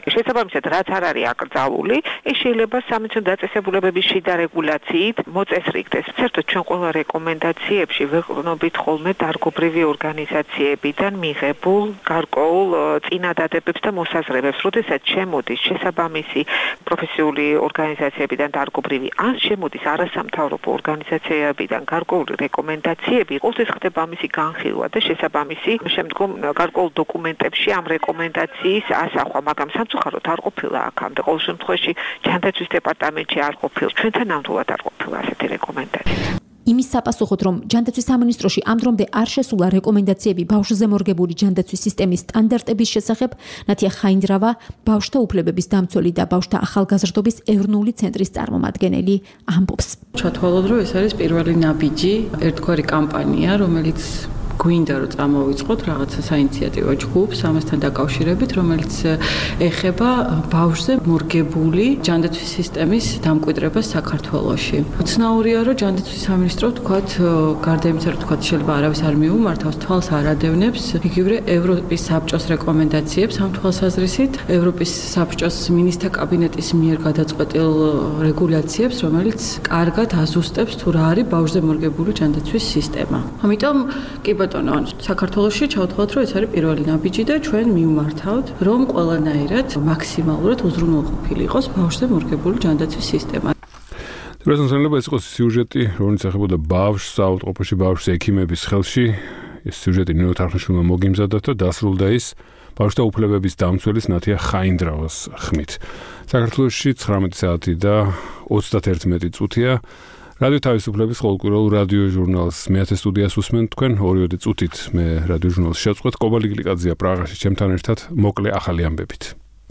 S21: შესაბამისად, რაც არ არის აკრძალული, ეს შეიძლება სამეცნიერო დაწესებულებების შიდა რეგულაციით მოწესრიგდეს. საერთოდ ჩვენ ყველა რეკომენდაციებში ვეყრდნობით ხოლმე დარგობრივი ორგანიზაციებიდან მიღებულ გარკვეულ წინადადებებს და მოსაზრებებს, როდესაც შემოდის შესაბამისი პროფესიული ორგანიზაციებიდან დარგობრივი ან შემოდის არასამთავრობო ორგანიზაციებიდან გარკვეული რეკომენდაციები, ყოველთვის ხდება ამისი განხილვა და შესაბამისი შემდგომ გარკვეულ დოკუმენტებში ამ რეკომენდაციის ასახვა, მაგრამ სამწუხაროდ არ ყოფილა აქამდე. ყოველ შემთხვევაში ჯანდაცვის დეპარტამენტში არ ყოფილა. ჩვენთან ნამდვილად არ ყოფილა ასეთი რეკომენდაცია.
S16: იმის საპასუხოდ, რომ ჯანდაცვის სამინისტროში ამ დრომდე არ შესულა რეკომენდაციები ბავშვზე მორგებული ჯანდაცვის სისტემის სტანდარტების შესახებ, ნათია ხაინდრავა, ბავშვთა უფლებების დამცველი და ბავშვთა ახალგაზრდობის ეროვნული ცენტრის წარმომადგენელი ამბობს.
S4: ჩათვალოთ, რომ ეს არის პირველი ნაბიჯი, ერთგვარი კამპანია, რომელიც გვინდა რომ წამოვიწყოთ რაღაცა საინიციატივო ჯგუფს ამასთან დაკავშირებით, რომელიც ეხება ბავშვზე მორგებული ჯანდაცვის სისტემის დამკვიდრებას საქართველოში. უცნაურია, რომ ჯანდაცვის სამინისტრო თქვათ, გარდა იმისა, რომ თქვათ შეიძლება არავის არ მიუმართავს, თვალს არ ადევნებს იგივე ევროპის საბჭოს რეკომენდაციებს ამ თვალსაზრისით, ევროპის საბჭოს მინისტრთა კაბინეტის მიერ გადაწყვეტილ რეგულაციებს, რომელიც კარგად აზუსტებს თუ რა არის ბავშვზე მორგებული ჯანდაცვის სისტემა. ამიტომ კი ბატონო, საქართველოში ჩავთვალოთ, რომ ეს არის პირველი ნაბიჯი და ჩვენ მივმართავთ, რომ ყველანაირად მაქსიმალურად უზრუნველყოფილი იყოს ბავშვზე მორგებული ჯანდაცვის სისტემა.
S2: რასაძლოა ეს იყოს სიუჟეტი, რომელიც ეხებოდა ბავშვს, საავადმყოფოში ბავშვს ექიმების ხელში. ეს სიუჟეტი ნინო თარხნიშვილმა მოგიმზადა და დასრულდა ის ბავშვთა უფლებების დამცველის ნათია ხაინდრავას ხმით. საქართველოში ცხრამეტი საათი და ოცდაერთი წუთია. რადიო თავისუფლების ყოველკვირეულ რადიო ჟურნალს მეათე სტუდიას უსმენთ თქვენ ორივე წუთით მე რადიო ჟურნალს შევწყვეტ კობალი გლიკაძეა პრაღაში ჩემთან ერთად მოკლე ახალი ამბებით.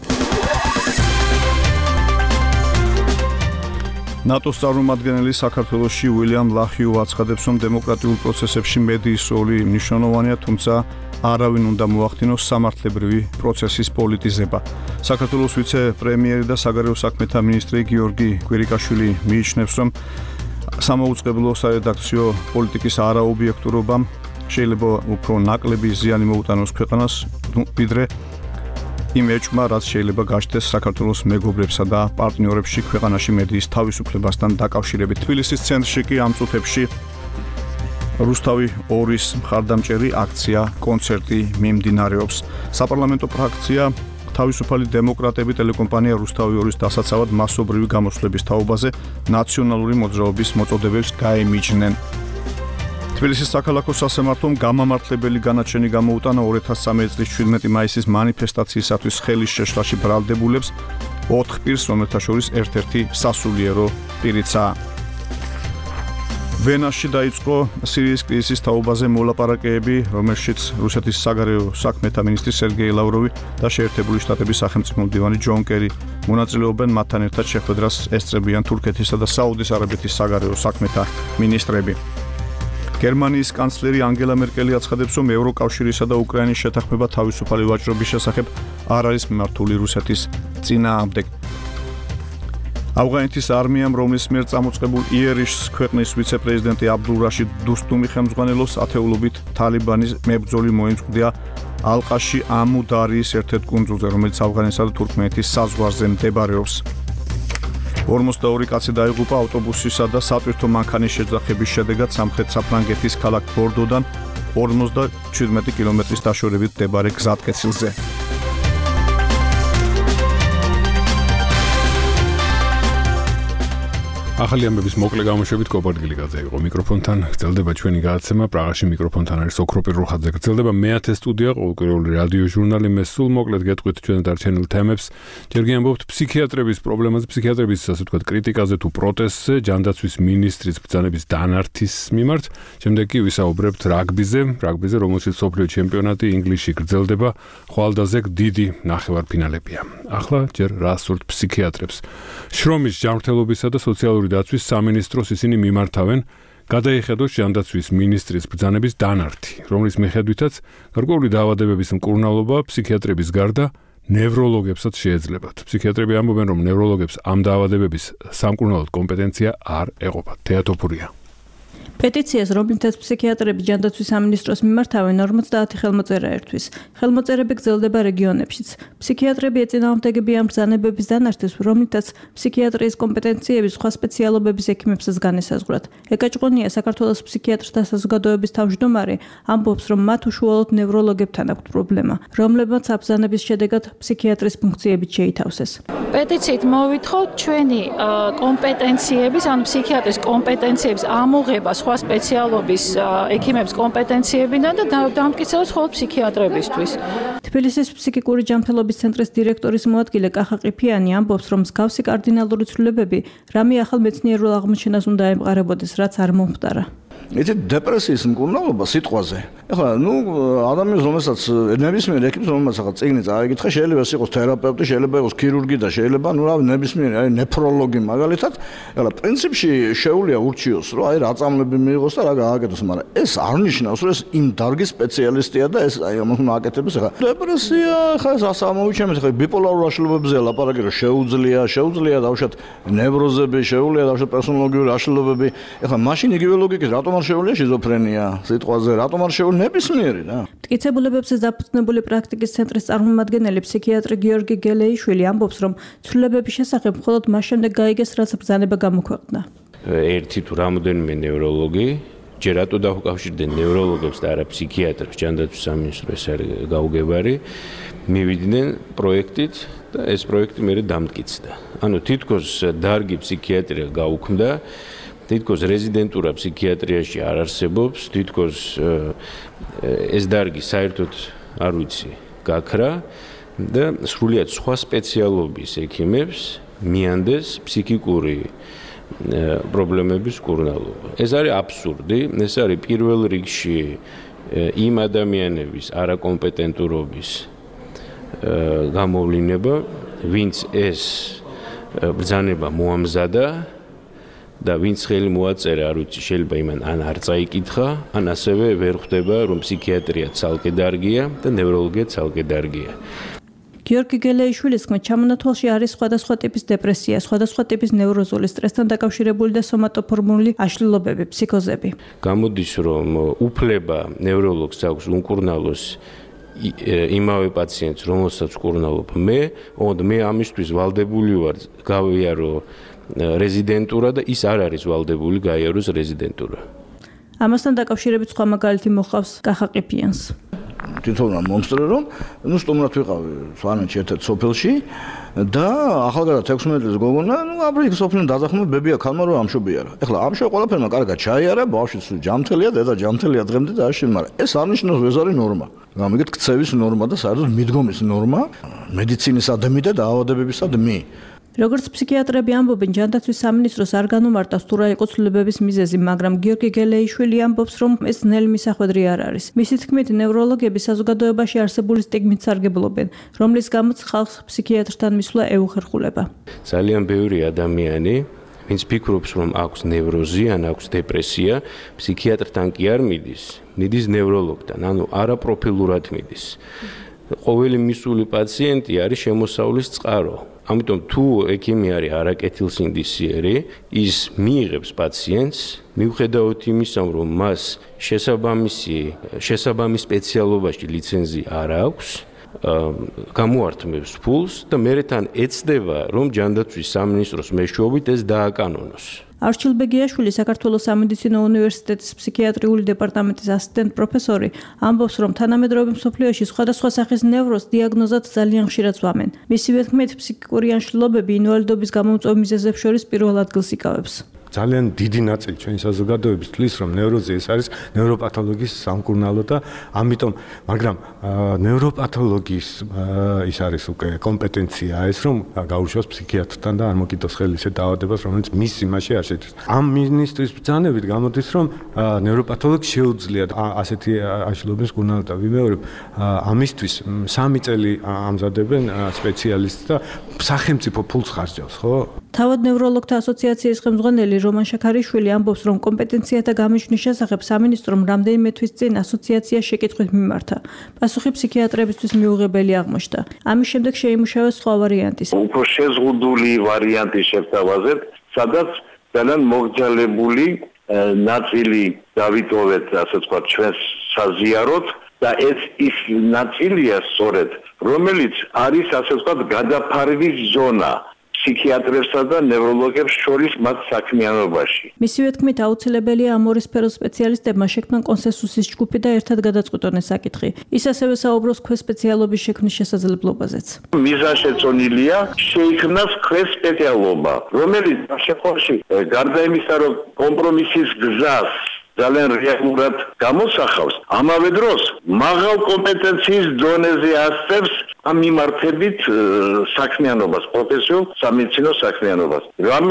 S3: ნატოს წარმომადგენელი საქართველოში უილიამ ლახიუ აცხადებს, რომ დემოკრატიულ პროცესებში მედიის როლი მნიშვნელოვანია, თუმცა არავინ უნდა მოახდინოს სამართლებრივი პროცესის პოლიტიზება. საქართველოს ვიცე-პრემიერი და საგარეო საქმეთა მინისტრი გიორგი კვირიკაშვილი მიიჩნევს, რომ სამოუწყებლო სარედაქციო პოლიტიკის არაობიექტურობამ შეიძლება უფრო ნაკლები ზიანი მოუტანოს ქვეყანას, ვიდრე იმ ეჭვმა, რაც შეიძლება გაჩნდეს საქართველოს მეგობრებსა და პარტნიორებში ქვეყანაში მედიის თავისუფლებასთან დაკავშირებით. თბილისის ცენტრში კი ამ წუთებში რუსთავი ორის მხარდამჭერი აქცია, კონცერტი მიმდინარეობს. საპარლამენტო ფრაქცია თავისუფალი დემოკრატები ტელეკომპანია რუსთავი ორის დასაცავად მასობრივი გამოსვლების თაობაზე ნაციონალური მოძრაობის მოწოდებებს გაემიჯნენ. თბილისის საქალაქო სასამართლომ გამამართლებელი განაჩენი გამოუტანა ორი ათას სამი წლის შვიდმეტი მაისის მანიფესტაციისათვის ხელის შეშლაში ბრალდებულებს ოთხ პირს, რომელთა შორის ერთ-ერთი სასულიერო პირიცაა. ვენაში დაიწყო სირიის კრიზისის თაობაზე მოლაპარაკებები, რომელშიც რუსეთის საგარეო საქმეთა მინისტრი სერგეი ლავროვი და შეერთებული შტატების სახელმწიფო მდივანი ჯონ კერი მონაწილეობენ, მათთან ერთად შეხვედრას ესწრებიან თურქეთისა და საუდის არაბეთის საგარეო საქმეთა მინისტრები. გერმანიის კანცლერი ანგელა მერკელი აცხადებს, რომ ევროკავშირისა და უკრაინის შეთანხმება თავისუფალი ვაჭრობის შესახებ არ არის მიმართული რუსეთის წინააღმდეგ. ავღანეთის არმიამ, რომლის მიერ წამოწყებულ იერიშს ქვეყნის ვიცე-პრეზიდენტი აბდულ რაშიდ დუსტუმი ხელმძღვანელობს, ათეულობით თალიბანის მებრძოლი მოიმზღდია ალყაში ამუდარიის ერთ-ერთ კუნძულზე, რომელიც ავღანეთსა და თურქმენეთის საზღვარზე მდებარეობს. ორმოცდაორი კაცი დაიღუპა ავტობუსისა და სატვირთო მანქანის შეძახების შედეგად სამხრეთ საფრანგეთის ქალაქ ბორდოდან ორმოცდაჩვიდმეტი კილომეტრის დაშორებით მდებარე გზატკეცილზე.
S2: ახალი ამბების მოკლე გამოშვებით კობალტ გლიკაძე იყო მიკროფონთან. გრძელდება ჩვენი გადაცემა. პრაღაში მიკროფონთან არის ოქროპირ რუხაძე. გრძელდება მეათე სტუდია, ყოველკვირეული რადიო ჟურნალი. მე სულ მოკლედ გეტყვით ჩვენ დარჩენილ თემებს. ჯერ გიამბობთ ფსიქიატრების პრობლემაზე, ფსიქიატრების ასე ვთქვათ კრიტიკაზე თუ პროტესტზე, ჯანდაცვის მინისტრის ბრძანების დანართის მიმართ. შემდეგ კი ვისაუბრებთ რაგბიზე, რაგბიზე, რომელშიც მსოფლიო ჩემპიონატი ინგლისში გრძელდება. ხვალდაზე დიდი ნახევარფინალებია. ახლა ჯერ რა სურთ ფსიქიატრებს. შრომის ჯანმრთელობისა და სოციალური დაცვის სამინისტროს ისინი მიმართავენ გადაიხედოს ჯანდაცვის მინისტრის ბრძანების დანართი, რომლის მიხედვითაც გარკვეული დაავადებების მკურნალობა ფსიქიატრების გარდა ნევროლოგებსაც შეეძლებათ. ფსიქიატრები ამბობენ, რომ ნევროლოგებს ამ დაავადებების სამკურნალოდ კომპეტენცია არ ეყოფათ. თეატოფურია.
S1: პეტიციას, რომლითაც ფსიქიატრები ჯანდაცვის სამინისტროს მიმართავენ, ორმოცდაათი ხელმოწერა ერთვის. ხელმოწერები გრძელდება რეგიონებშიც. ფსიქიატრები ეწინააღმდეგებიან ამ ბრძანებების დანართებს, რომლითაც ფსიქიატრიის კომპეტენციები სხვა სპეციალობების ექიმებსაც განესაზღვრათ. ეკაჭყონია საქართველოს ფსიქიატრთა საზოგადოების თავმჯდომარე ამბობს, რომ მათ უშუალოდ ნევროლოგებთან აქვთ პრობლემა, რომლებმაც აბრძანების შედეგად ფსიქიატრის ფუნქციებით შეითავსეს.
S22: პეტიციით მოვითხოვთ ჩვენი კომპეტენციების, ანუ ფსიქიატრის კომპეტენციების ამოღება სხვა სპეციალობის ექიმების კომპეტენციებიდან და დამტკიცებას მხოლოდ ფსიქიატრებისთვის.
S1: თბილისის ფსიქიკური ჯანმრთელობის ცენტრის დირექტორის მოადგილე კახა ყიფიანი ამბობს, რომ მსგავსი კარდინალური ცვლილებები რამე ახალ მეცნიერულ აღმოჩენას უნდა ემყარებოდეს, რაც არ მომხდარა.
S3: იცით დეპრესიის მკურნალობა სიტყვაზე. ეხლა ნუ ადამიანს რომელსაც ნებისმიერ ექიმს რომელსაც ახლა წიგნი წაიკითხა, შეიძლება ეს იყოს თერაპევტი, შეიძლება იყოს ქირურგი და შეიძლება ნუ რა ნებისმიერი აი ნეფროლოგი მაგალითად. ეხლა პრინციპში შეუულია ურჩიოს, რომ აი რა წამლები მიიღოს და რა გააკეთოს, მაგრამ ეს არ ნიშნავს, რომ ეს იმ დარგის სპეციალისტია და ეს აი ამას უნდა აკეთებს. ეხლა დეპრესია, ეხლა ეს ასამოვიჩემთ, ეხლა ბიპოლარულ აშლილობებზე ლაპარაკი რომ შეუძლია, შეუძლია დავუშვათ ნევროზები, შეუძლია დავუშვათ პერსონოლოგიური აშლილობები. ეხლა მაშინ იგივე ლოგიკით რატომ არ შეუძლია შიზოფრენია სიტყვაზე, რატომ არ შეუძლია ნებისმიერი რა.
S1: მტკიცებულებებზე დაფუძნებული პრაქტიკის ცენტრის წარმომადგენელი ფსიქიატრი გიორგი გელეიშვილი ამბობს, რომ ცვლილებების შესახებ მხოლოდ მას შემდეგ გაიგეს, რაც ბრძანება გამოქვეყნდა.
S8: ერთი თუ რამოდენიმე ნევროლოგი, ჯერ რატო დაუკავშირდნენ ნევროლოგებს და არა ფსიქიატრებს, ჯანდაცვის სამინისტრო ეს არის გაუგებარი, მივიდნენ პროექტით და ეს პროექტი მერე დამტკიცდა. ანუ თითქოს დარგი ფსიქიატრია გაუქმდა, თითქოს რეზიდენტურა ფსიქიატრიაში არ არსებობს, თითქოს ეს დარგი საერთოდ არ ვიცი, გაქრა და სრულიად სხვა სპეციალობის ექიმებს მიანდეს ფსიქიკური პრობლემების მკურნალობა. ეს არის აბსურდი, ეს არის პირველ რიგში იმ ადამიანების არაკომპეტენტურობის გამოვლინება, ვინც ეს ბრძანება მოამზადა და ვინც ხელი მოაწერა, არ ვიცი, შეიძლება იმან ან არ წაიკითხა, ან ასევე ვერ ხვდება, რომ ფსიქიატრია ცალკე დარგია და ნევროლოგია ცალკე დარგია.
S1: გიორგი გელეიშვილის თქმით, ჩამონათვალში არის სხვადასხვა ტიპის დეპრესია, სხვადასხვა ტიპის ნევროზული, სტრესთან დაკავშირებული და სომატოფორმული აშლილობები, ფსიქოზები.
S8: გამოდის, რომ უფლება ნევროლოგს აქვს უმკურნალოს იმავე პაციენტს, რომელსაც ვკურნალობ მე, ოღონდ მე ამისთვის ვალდებული ვარ გავიარო რეზიდენტურა და ის არ არის ვალდებული გაიაროს რეზიდენტურა.
S1: ამასთან დაკავშირებით სხვა მაგალითი მოხავს კახა ყიფიანს.
S3: თვითონ მომსწრე რომ ნუ სტუმრად ვიყავი სვანეთში ერთ-ერთ სოფელში და ახალგაზრდა თექვსმეტი წლის გოგონა, ნუ აბრი სოფლიდან დაძახმა ბებია ქალმა რომ ამშობიარა. ეხლა ამშობ ყველაფერმა კარგად ჩაიარა, ბავშვიც ჯამთელია, დედა ჯამთელია დღემდე და აშენ, მაგრამ ეს არ ნიშნავს ეს არის ნორმა. გამიგეთ ქცევის ნორმა და საერთოდ მიდგომის ნორმა, მედიცინისადმი და დაავადებებისადმი.
S1: როგორც ფსიქიატრები ამბობენ, ჯანდაცვის სამინისტროს არ განუმარტავს თუ რა იყო ცვლილებების მიზეზი, მაგრამ გიორგი გელეიშვილი ამბობს, რომ ეს ძნელი მისახვედრი არ არის. მისი თქმით, ნევროლოგები საზოგადოებაში არსებული სტიგმით სარგებლობენ, რომლის გამოც ხალხს ფსიქიატრთან მისვლა ეუხერხულება.
S8: ძალიან ბევრი ადამიანი, ვინც ფიქრობს, რომ აქვს ნევროზი ან აქვს დეპრესია, ფსიქიატრთან კი არ მიდის, მიდის ნევროლოგთან, ანუ არაპროფილურად მიდის. ყოველი მისული პაციენტი არის შემოსავლის წყარო. ამიტომ თუ ექიმი არის არაკეთილსინდისიერი, ის მიიღებს პაციენტს, მიუხედავად იმისა, რომ მას შესაბამისი შესაბამის სპეციალობაში ლიცენზია არ აქვს, გამოართმევს ფულს და მერე თან ეცდება, რომ ჯანდაცვის სამინისტროს მეშვეობით ეს დააკანონოს.
S1: არჩილ ბეგიაშვილი, საქართველოს სამედიცინო უნივერსიტეტის ფსიქიატრიული დეპარტამენტის ასისტენტ პროფესორი, ამბობს, რომ თანამედროვე მსოფლიოში სხვადასხვა სახის ნევროზს დიაგნოზად ძალიან ხშირად ზვამენ. მისივე თქმით, ფსიქიკური აშლილობები ინვალიდობის გამომწვევ მიზეზებს შორის პირველ ადგილს იკავებს.
S23: ძალიან დიდი ნაწილი ჩვენი საზოგადოების თვლის, რომ ნევროზი ეს არის ნევროპათოლოგიის სამკურნალო და ამიტომ, მაგრამ ნევროპათოლოგიის ის არის უკვე კომპეტენცია ეს, რომ გაუშვას ფსიქიატრთან და არ მოკიდოს ხელი ისეთ დაავადებას, რომელიც მის იმაში არ შედის. ამ მინისტრის ბრძანებით გამოდის, რომ ნევროპათოლოგს შეუძლია ასეთი აშლილობის მკურნალობა და ვიმეორებ, ამისთვის სამი წელი ამზადებენ სპეციალისტს და სახელმწიფო ფულს ხარჯავს, ხო?
S1: თავად ნევროლოგთა ასოციაციის ხელმძღვანელი რომან შაქარიშვილი ამბობს, რომ კომპეტენციათა გამიჯვნის შესახებ სამინისტრომ რამდენიმე თვის წინ ასოციაცია შეკითხვით მიმართა. პასუხი ფსიქიატრებისთვის მიუღებელი აღმოჩნდა. ამის შემდეგ შეიმუშავეს სხვა ვარიანტის.
S9: უფრო შეზღუდული ვარიანტი შევთავაზეთ, სადაც ძალიან მოგზაურებული ნაწილი დავიტოვეთ, ასე ვთქვათ, ჩვენს საზიაროთ და ეს ის ნაწილია სწორედ, რომელიც არის, ასე ვთქვათ, გადაფარვის ზონა ფსიქიატრებსა და ნევროლოგებს შორის მათ საქმიანობაში.
S1: მისივე თქმით, აუცილებელია ამ ორი სფეროს სპეციალისტებმა შექმნან კონსენსუსის ჯგუფი და ერთად გადაწყვიტონ ეს საკითხი. ის ასევე საუბრობს ქვესპეციალობის შექმნის შესაძლებლობაზეც.
S9: მიზანშეწონილია შეიქმნას ქვესპეციალობა, რომელიც შემთხვევაში გარდა იმისა, რომ კომპრომისის გზას ძალიან რეალურად გამოსახავს, ამავე დროს მაღალ კომპეტენციის დონეზე ასწევს ამ მიმართებით საქმიანობას, პროფესიულ სამედიცინო საქმიანობას.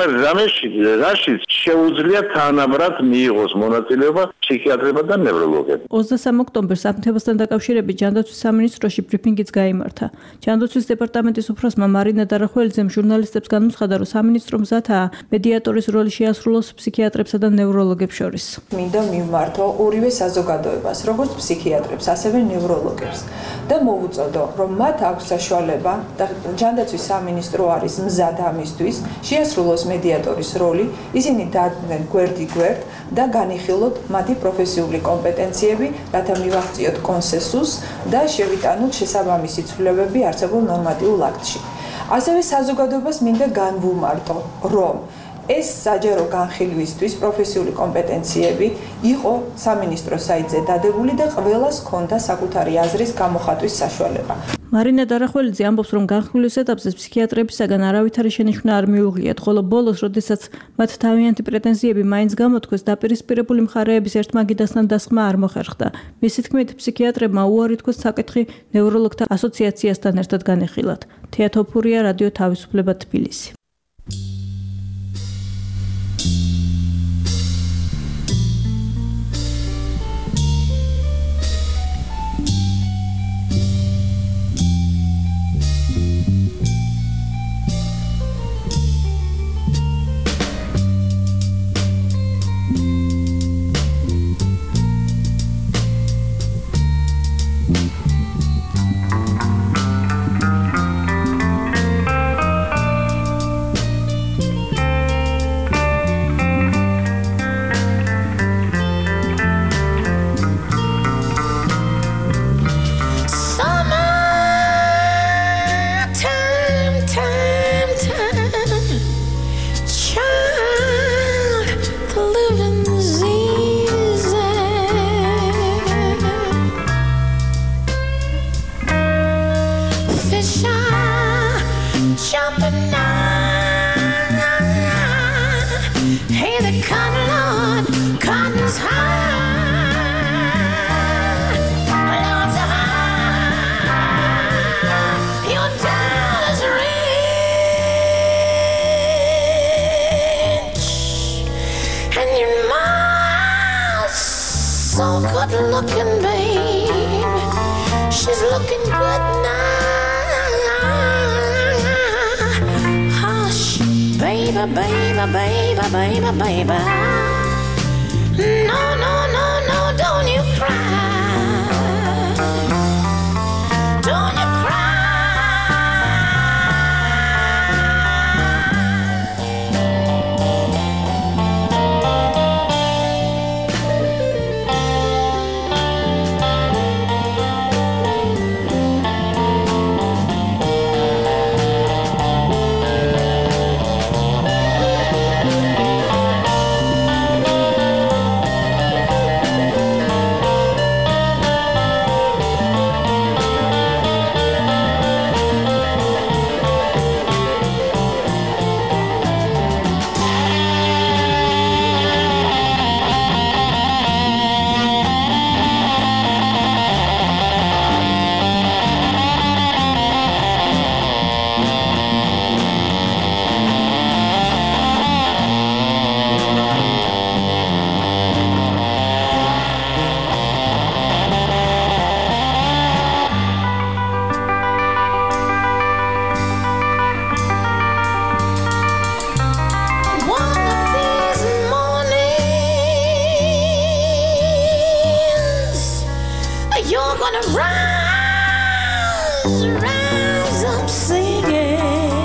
S9: რაშიც შეუძლია თანაბრად მიიღოს მონაწილეობა ფსიქიატრებმა და ნევროლოგებმა.
S1: ოცდასამ ოქტომბერს საფრთხებასთან დაკავშირებით ჯანდაცვის სამინისტროში ბრიფინგიც გაიმართა. ჯანდაცვის დეპარტამენტის უფროსმა მარინა დარახველიძემ ჟურნალისტებს განუცხადა, რომ სამინისტრო მზადაა მედიატორის როლი შეასრულოს ფსიქიატრებსა და ნევროლოგებს შორის.
S5: მინდა მივმართო ორივე საზოგადოებას, როგორც ფსიქიატრებს, ასევე ნევროლოგებს და მოვუწოდო, რომ მათ აქვს საშუალება და ჯანდაცვის სამინისტრო არის მზად ამისთვის, შეასრულოს მედიატორის როლი, ისინი დაადგნენ გვერდიგვერდ და განიხილოთ მათი პროფესიული კომპეტენციები, რათა მივაღწიოთ კონსენსუსს და შევიტანოთ შესაბამისი ცვლილებები არსებულ ნორმატიულ აქტში. ასევე საზოგადოებას მინდა განვუმარტო, რომ ეს საჯარო განხილვისთვის პროფესიული კომპეტენციები იყო სამინისტრო საიტზე დადებული და ყველას ჰქონდა საკუთარი აზრის გამოხატვის საშუალება.
S1: მარინა დარახველიძე ამბობს, რომ განხილვის ეტაპზე ფსიქიატრებისაგან არავითარი შენიშვნა არ მიუღლიათ, ხოლო ბოლოს, როდესაც მათ თავიანთი პრეტენზიები მაინც გამოთქვეს, დაპირისპირებული მხარეების ერთმაგიდასთან დასხმა არ მოხერხდა. მისი თქმით, ფსიქიატრებმა უარი თქვეს საკითხი ნევროლოგთა ასოციაციასთან ერთად განეხილათ. თეატოფურია, რადიო თავისუფლება, თბილისი.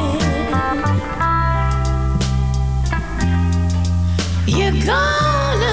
S6: You're gonna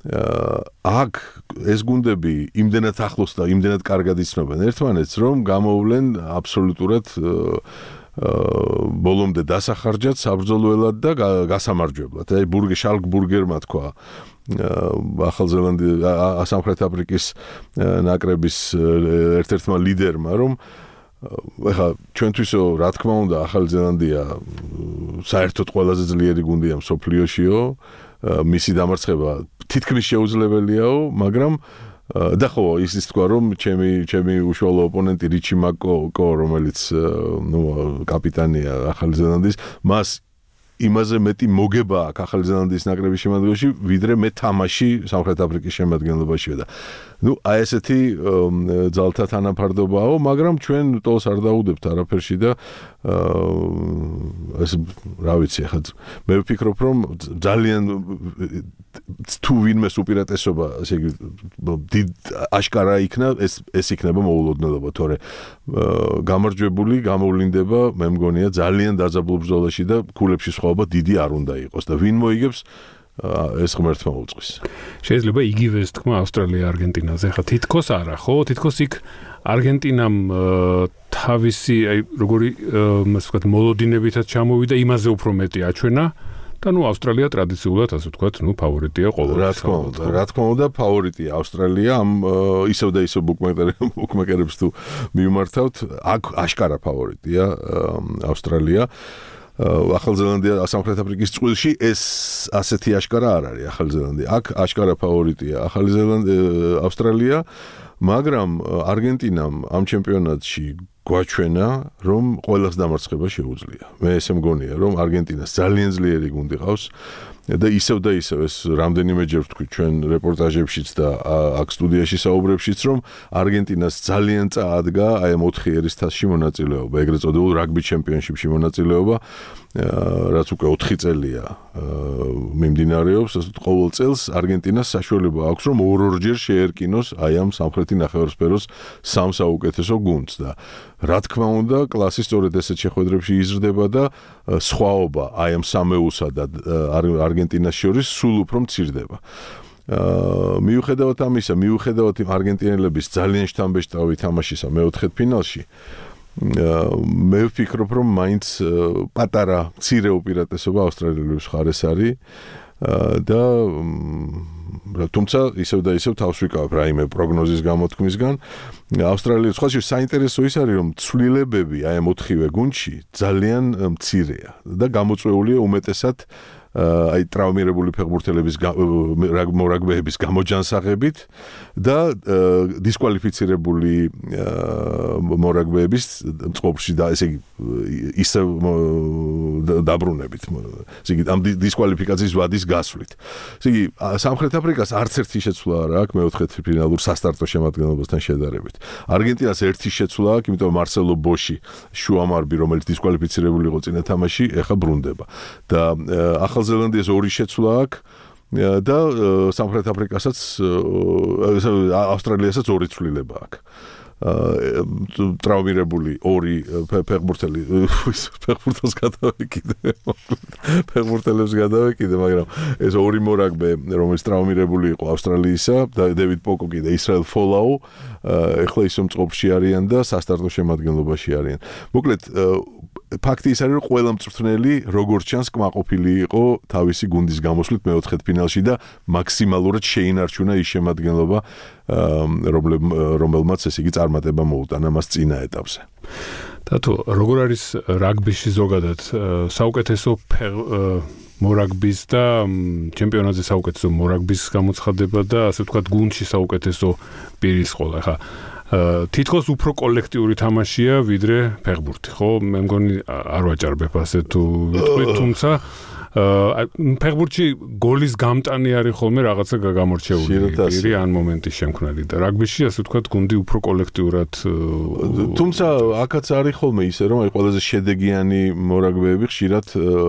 S12: აქ ეს გუნდები იმდენად ახლოს და იმდენად კარგად იცნობენ ერთმანეთს, რომ გამოვლენ აბსოლუტურად ბოლომდე დასახარჯად, საბრძოლველად და გასამარჯვებლად. აი ბურგე შალკბურგერმა თქვა ახალ ზელანდიის სამხრეთ აფრიკის ნაკრების ერთ-ერთმა ლიდერმა, რომ ეხლა ჩვენთვისო რა თქმა უნდა ახალი ზელანდია საერთოდ ყველაზე ძლიერი გუნდია მსოფლიოშიო, მისი დამარცხება თითქმის შეუძლებელიაო, მაგრამ და ხო ისიც თქვა რომ ჩემი ჩემი უშუალო ოპონენტი რიჩი მაკო, რომელიც ნუ კაპიტანია ახალი ზელანდიის, მას იმაზე მეტი მოგება აქვს ახალი ზელანდიის ნაკრების შემადგენლობაში, ვიდრე მე თამაში სამხრეთ აფრიკის შემადგენლობაშია და ნუ აი ესეთი ძალთა თანაფარდობაო, მაგრამ ჩვენ ტოლს არ დაუდებთ არაფერში და ეს რა ვიცი, ახლა მე ვფიქრობ რომ ძალიან თუ ვინმეს უპირატესობა, ესე იგი დიდ აშკარა იქნა, ეს ეს იქნება მოულოდნელობა, თორე გამარჯვებული გამოვლინდება, მე მგონია ძალიან დაძაბულ ბრძოლაში და ქულებში სხვაობა დიდი არ უნდა იყოს და ვინ მოიგებს ეს ღმერთმა უწყის.
S2: შეიძლება იგივეს თქმა ავსტრალია არგენტინაზე, ხა თითქოს არა, ხო? თითქოს იქ არგენტინამ თავისი, აი როგორი ასე ვთქვათ, მოლოდინებითაც ჩამოვიდა, იმაზე უფრო მეტი აჩვენა. და ნუ ავსტრალია ტრადიციულად ასე ვთქვათ, ნუ ფავორიტია ყოველთვის.
S12: რა თქმა უნდა, რა თქმა უნდა, ფავორიტია ავსტრალია, ამ ისევ და ისევ ბუკმეკერებს თუ მივმართავთ, აქ აშკარა ფავორიტია ავსტრალია. ახალ ზელანდია სამხრეთ აფრიკის წყვილში ეს ასეთი აშკარა არ არის ახალ ზელანდია. აქ აშკარა ფავორიტია ახალი ზელანდია, ავსტრალია, მაგრამ არგენტინამ ამ ჩემპიონატში გვაჩვენა, რომ ყველას დამარცხება შეუძლია. მე ესე მგონია, რომ არგენტინას ძალიან ძლიერი გუნდი ყავს და ისევ და ისევ ეს რამდენიმეჯერ ვთქვი ჩვენ რეპორტაჟებშიც და აქ სტუდიაში საუბრებშიც, რომ არგენტინას ძალიან წაადგა აი ამ ოთხი ერისთასში მონაწილეობა, ეგრეთ წოდებულ რაგბი ჩემპიონშიპში მონაწილეობა, რაც უკვე ოთხი წელია მიმდინარეობს, ასე ყოველ წელს არგენტინას საშუალება აქვს, რომ ორ-ორჯერ შეერკინოს აი ამ სამხრეთი ნახევარსფეროს სამ საუკეთესო გუნდს და რა თქმა უნდა, კლასი სწორედ ესეთ შეხვედრებში იზრდება და სხვაობა აი ამ სამეულსა და არგენტინას შორის სულ უფრო მცირდება. მიუხედავად ამისა, მიუხედავად იმ არგენტინელების ძალიან შთამბეჭდავი თამაშისა მეოთხედფინალში, მე ვფიქრობ, რომ მაინც პატარა მცირე უპირატესობა ავსტრალიელების მხარეს არის და თუმცა ისევ და ისევ თავს ვიკავებ რაიმე პროგნოზის გამოთქმისგან. ავსტრალიის სხვა საინტერესო ის არის, რომ ცვლილებები აი ამ ოთხივე გუნდში ძალიან მცირეა და გამოწვეულია უმეტესად აი ტრავმირებული ფეხბურთელების მორაგბეების გამოჯანსაღებით და დისკვალიფიცირებული მორაგბეების წყობში და ესე იგი ისევ დაბრუნებით. ესე იგი ამ დისკვალიფიკაციის ვადის გასვლით. ესე იგი სამხრეთ აფრიკას არც ერთი შეცვლა არ აქვს მეოთხედფინალურ სასტარტო შემადგენლობასთან შედარებით. არგენტინას ერთი შეცვლა აქვს, იმიტომ მარსელო ბოში, შუამარბი, რომელიც დისკვალიფიცირებული იყო წინა თამაში, ეხა ბრუნდება. და ახალ ზელანდიას ორი შეცვლა აქვს და სამხრეთ აფრიკასაც ავსტრალიასაც ორი ცვლილება აქვს. ტრავმირებული ორი ფეხბურთელი ფეხბურთელს გადავეკიდე ფეხბურთელებს გადავეკიდე, მაგრამ ეს ორი მორაგბე, რომელიც ტრავმირებული იყო ავსტრალიისა და დევიდ პოკოკი და ისრაელ ფოლაუ, ეხლა ისო მწყობში არიან და სასტარტო შემადგენლობაში არიან. მოკლედ ფაქტი ის არის, რომ ყველა მწვრთნელი როგორც ჩანს კმაყოფილი იყო თავისი გუნდის გამოსვლით მეოთხედფინალში და მაქსიმალურად შეინარჩუნა ის შემადგენლობა, რომელმაც ესე იგი წარმატება მოუტანა მას წინა ეტაპზე.
S2: და თუ როგორ არის რაგბიში ზოგადად საუკეთესო მორაგბის და ჩემპიონატზე საუკეთესო მორაგბის გამოცხადება და ასე ვთქვათ გუნდში საუკეთესო პირის ყოლა, ხა თითქოს უფრო კოლექტიური თამაშია ვიდრე ფეხბურთი, ხო? მე მგონი არ ვაჭარბებ ასე თუ ვიტყვით, თუმცა ფეხბურთში გოლის გამტანი არის ხოლმე რაღაცა გამორჩეული პირი ან მომენტის შემქმნელი და რაგბიში ასე ვთქვათ გუნდი უფრო კოლექტიურად
S12: თუმცა აქაც არის ხოლმე ისე რომ აი ყველაზე შედეგიანი მორაგბეები ხშირად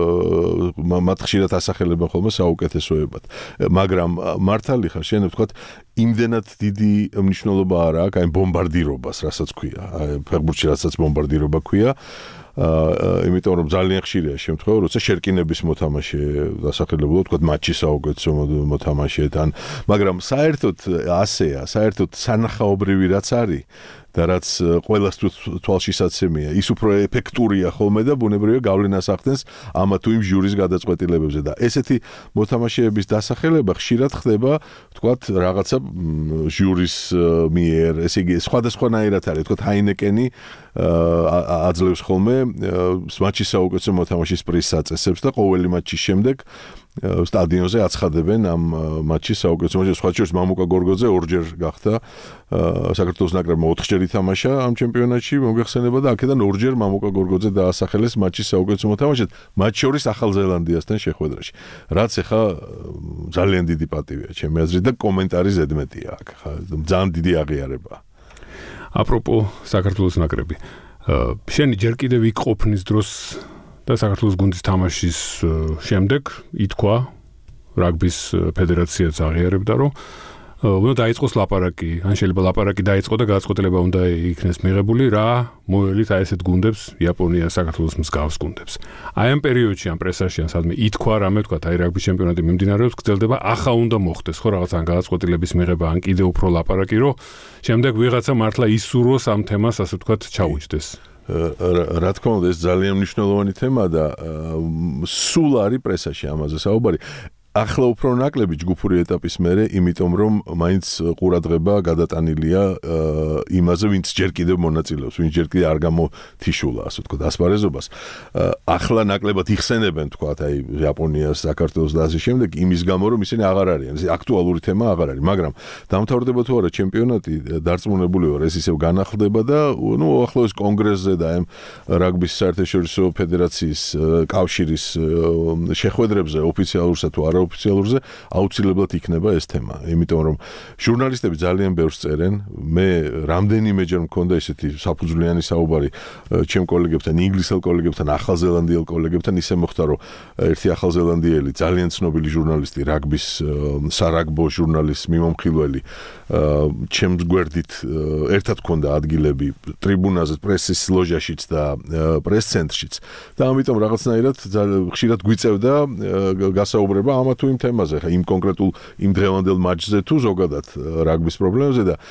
S12: მათ ხშირად ასახელებენ ხოლმე საუკეთესოებად, მაგრამ მართალი ხარ შენ ვთქვათ იმდენად დიდი მნიშვნელობა არ აქვს აი ბომბარდირობას, რასაც ქვია, აი ფეხბურთში რასაც ბომბარდირობა ქვია. აა იმიტომ რომ ძალიან ხშირია შემთხვევა, როცა შერკინების მოთამაშე დასახელებულად თქვა მატჩის საუკეთესო მოთამაშედ ან მაგრამ საერთოდ ასეა, საერთოდ სანახაობრივი რაც არის და რაც ყველას თვალშისაცემია, ის უფრო ეფექტურია ხოლმე და ბუნებრივია გავლენას ახდენს ამა თუ იმ ჟურის გადაწყვეტილებებზე და ესეთი მოთამაშეების დასახელება ხშირად ხდება, თქვათ, რაღაცა ჟურის მიერ, ესე იგი, სხვადასხვანაირად არის, თქვათ, ჰაინეკენი აძლევს ხოლმე მატჩის საუკეთესო მოთამაშის პრიზს აწესებს და ყოველი მატჩის შემდეგ სტადიონზე აცხადებენ ამ მატჩის საუკეთესო მოთამაშეს. სხვა შორის მამუკა გორგოძე ორჯერ გახდა საქართველოს ნაკრებმა ოთხჯერ ითამაშა ამ ჩემპიონატში, მოგეხსენება და აქედან ორჯერ მამუკა გორგოძე დაასახელეს მატჩის საუკეთესო მოთამაშედ, მათ შორის ახალ ზელანდიასთან შეხვედრაში. რაც ეხა ძალიან დიდი პატივია ჩემი აზრით და კომენტარი ზედმეტია აქ. ხა ძალიან დიდი აღიარება.
S2: აპროპო საქართველოს ნაკრები. შენი ჯერ კიდევ იქ ყოფნის დროს და საქართველოს გუნდის თამაშის შემდეგ ითქვა რაგბის ფედერაციაც აღიარებდა, რომ უნდა დაიწყოს ლაპარაკი, ან შეიძლება ლაპარაკი დაიწყო და გადაწყვეტილება უნდა იქნეს მიღებული, რა მოველით აი ესეთ გუნდებს, იაპონია, საქართველოს მსგავს გუნდებს. აი ამ პერიოდში ამ პრესაში ან სადმე ითქვა რამე თქვა, აი რაგბის ჩემპიონატი მიმდინარეობს, გრძელდება, ახლა უნდა მოხდეს, ხო რაღაც ან გადაწყვეტილების მიღება, ან კიდევ უფრო ლაპარაკი, რომ შემდეგ ვიღაცა მართლა ისურვოს ამ თემას, ასე ვთქვათ, ჩაუჯდეს.
S12: რა თქმა უნდა, ეს ძალიან მნიშვნელოვანი თემაა და სულ არის პრესაში ამაზე საუბარი. ახლა უფრო ნაკლები ჯგუფური ეტაპის მერე, იმიტომ რომ მაინც ყურადღება გადატანილია იმაზე, ვინც ჯერ კიდევ მონაწილეობს, ვინც ჯერ კიდევ არ გამოთიშულა, ასე ვთქვათ, ასპარეზობას. ახლა ნაკლებად იხსენებენ, თქვათ, აი იაპონიას, საქართველოს და ასე შემდეგ, იმის გამო, რომ ისინი აღარ არიან, ეს აქტუალური თემა აღარ არის, მაგრამ დამთავრდება თუ არა ჩემპიონატი, დარწმუნებული ვარ, ეს ისევ განახლდება და ნუ ახლოს კონგრესზე და ამ რაგბის საერთაშორისო ფედერაციის კავშირის შეხვედრებზე ოფიციალურსა თუ არა ოფიციალურზე აუცილებლად იქნება ეს თემა, იმიტომ რომ ჟურნალისტები ძალიან ბევრს წერენ, მე რამდენიმეჯერ მქონდა ესეთი საფუძვლიანი საუბარი ჩემ კოლეგებთან, ინგლისელ კოლეგებთან, ახალზელანდიელ კოლეგებთან, ისე მოხდა, რომ ერთი ახალზელანდიელი ძალიან ცნობილი ჟურნალისტი, რაგბის სარაგბო ჟურნალის მიმომხილველი, ჩემს გვერდით ერთად მქონდა ადგილები ტრიბუნაზე, პრესის ლოჟაშიც და პრეს ცენტრშიც და ამიტომ რაღაცნაირად ხშირად გვიწევდა გასაუბრება ამ თუ იმ თემაზე, ხა იმ კონკრეტულ იმ დღევანდელ მატჩზე თუ ზოგადად რაგბის პრობლემებზე და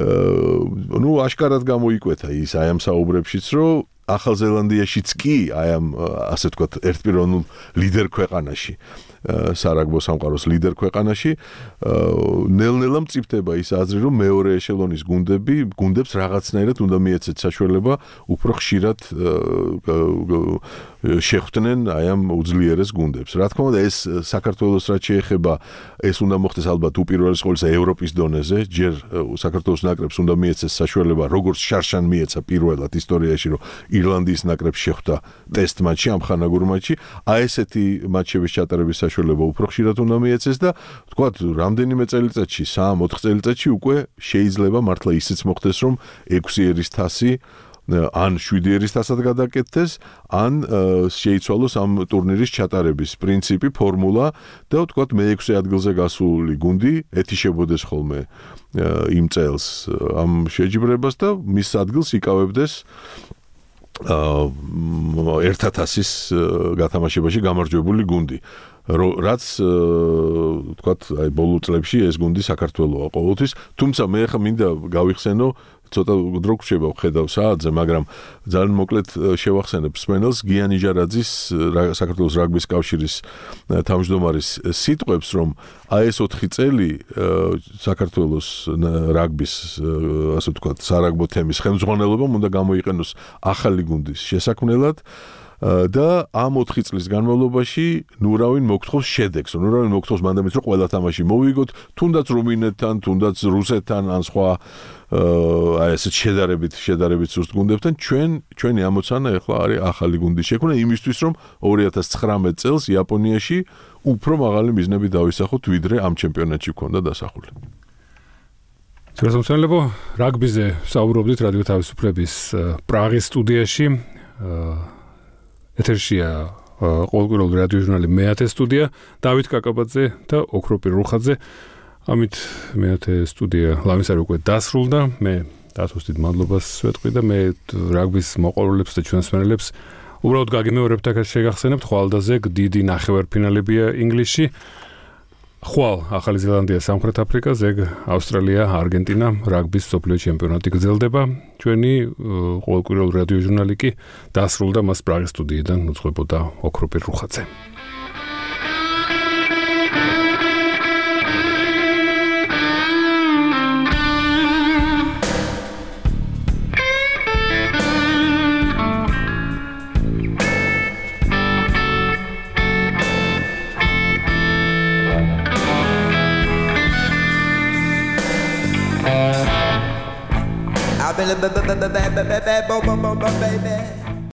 S12: ნუ აშკარად გამოიკვეთა ის აი ამ საუბრებშიც, რომ ახალზელანდიაშიც კი აი ამ ასე ვთქვათ ერთპიროვნულ ლიდერ ქვეყანაში სარაგბო სამყაროს ლიდერ ქვეყანაში ნელ-ნელა მწიფდება ის აზრი, რომ მეორე ეშელონის გუნდები, გუნდებს რაღაცნაირად უნდა მიეცეთ საშუალება უფრო ხშირად შეხვდნენ აი ამ უძლიერეს გუნდებს. რა თქმა უნდა, ეს საქართველოს რაც შეეხება, ეს უნდა მოხდეს ალბათ უპირველეს ყოვლისა ევროპის დონეზე, ჯერ საქართველოს ნაკრებს უნდა მიეცეს საშუალება, როგორც შარშან მიეცა პირველად ისტორიაში, რომ ირლანდიის ნაკრებს შეხვდა ტესტ მატჩი, ამხანაგურ მატჩი, აი ესეთი მატჩების ჩატარების საშუალება უფრო ხშირად უნდა მიეცეს და ვთქვათ, რამდენიმე წელიწადში, სამი-ოთხ წელიწადში უკვე შეიძლება მართლა ისიც მოხდეს, რომ ექვსი ერის თასი ან შვიდი ერის თასად გადაკეთდეს, ან შეიცვალოს ამ ტურნირის ჩატარების პრინციპი, ფორმულა და ვთქვათ, მეექვსე ადგილზე გასული გუნდი ეთიშებოდეს ხოლმე იმ წელს ამ შეჯიბრებას და მის ადგილს იკავებდეს ერთათასის გათამაშებაში გამარჯვებული გუნდი. რაც ვთქვათ, აი ბოლო წლებში ეს გუნდი საქართველოა ყოველთვის, თუმცა მე ხა მინდა გავიხსენო ცოტა დრო გვჭება ვხედავ საათზე, მაგრამ ძალიან მოკლედ შევახსენებ სპენელს გიანი ჟარაძის საქართველოს რაგბის კავშირის თავმჯდომარის სიტყვებს, რომ აი ეს ოთხი წელი საქართველოს რაგბის ასე ვთქვათ სარაგბო თემის ხელმძღვანელობამ უნდა გამოიყენოს ახალი გუნდის შესაქმნელად და ამ ოთხი წლის განმავლობაში ნურავინ მოგთხოვს შედეგს. ნურავინ მოგთხოვს მანდამით, რომ ყველა თამაში მოვიგოთ, თუნდაც რუმინეთთან, თუნდაც რუსეთთან, ან სხვა აი ესეთ შედარებით, შედარებით სუსტ გუნდებთან, ჩვენ ჩვენი ამოცანა ახლა არის ახალი გუნდის შექმნა იმისთვის, რომ ორი ათას ცხრამეტ წელს იაპონიაში უფრო მაღალი მიზნები დავისახოთ, ვიდრე ამ ჩემპიონატში გვქონდა დასახული.
S2: ძვირადღირებო რაგბიზე საუბრობდით რადიო თავისუფლების პრაღის სტუდიაში. ეთერშია ყოველკვირეული რადიო ჟურნალი მეათე სტუდია, დავით კაკაბაძე და ოქროპირ რუხაძე. ამით მეათე სტუდია ლამისარი უკვე დასრულდა. მე დათოს დიდ მადლობას ვეთქვი და მე რაგბის მოყვარულებს და ჩვენს მერელებს უბრალოდ გაგიმეორებთ აქ შეგახსენებთ ხვალდაზე დიდი ნახევარფინალებია ინგლისში. ხვალ ახალი ზელანდია, სამხრეთ აფრიკა, ზეგ ავსტრალია, არგენტინა რაგბის მსოფლიო ჩემპიონატი გრძელდება. ჩვენი ყოველკვირეულ რადიო ჟურნალი კი დასრულდა, მას პრაღის სტუდიიდან უძღვებოდა ოქროპირ რუხაძე.
S11: I've been a baby, baby, baby, baby, baby, baby, baby.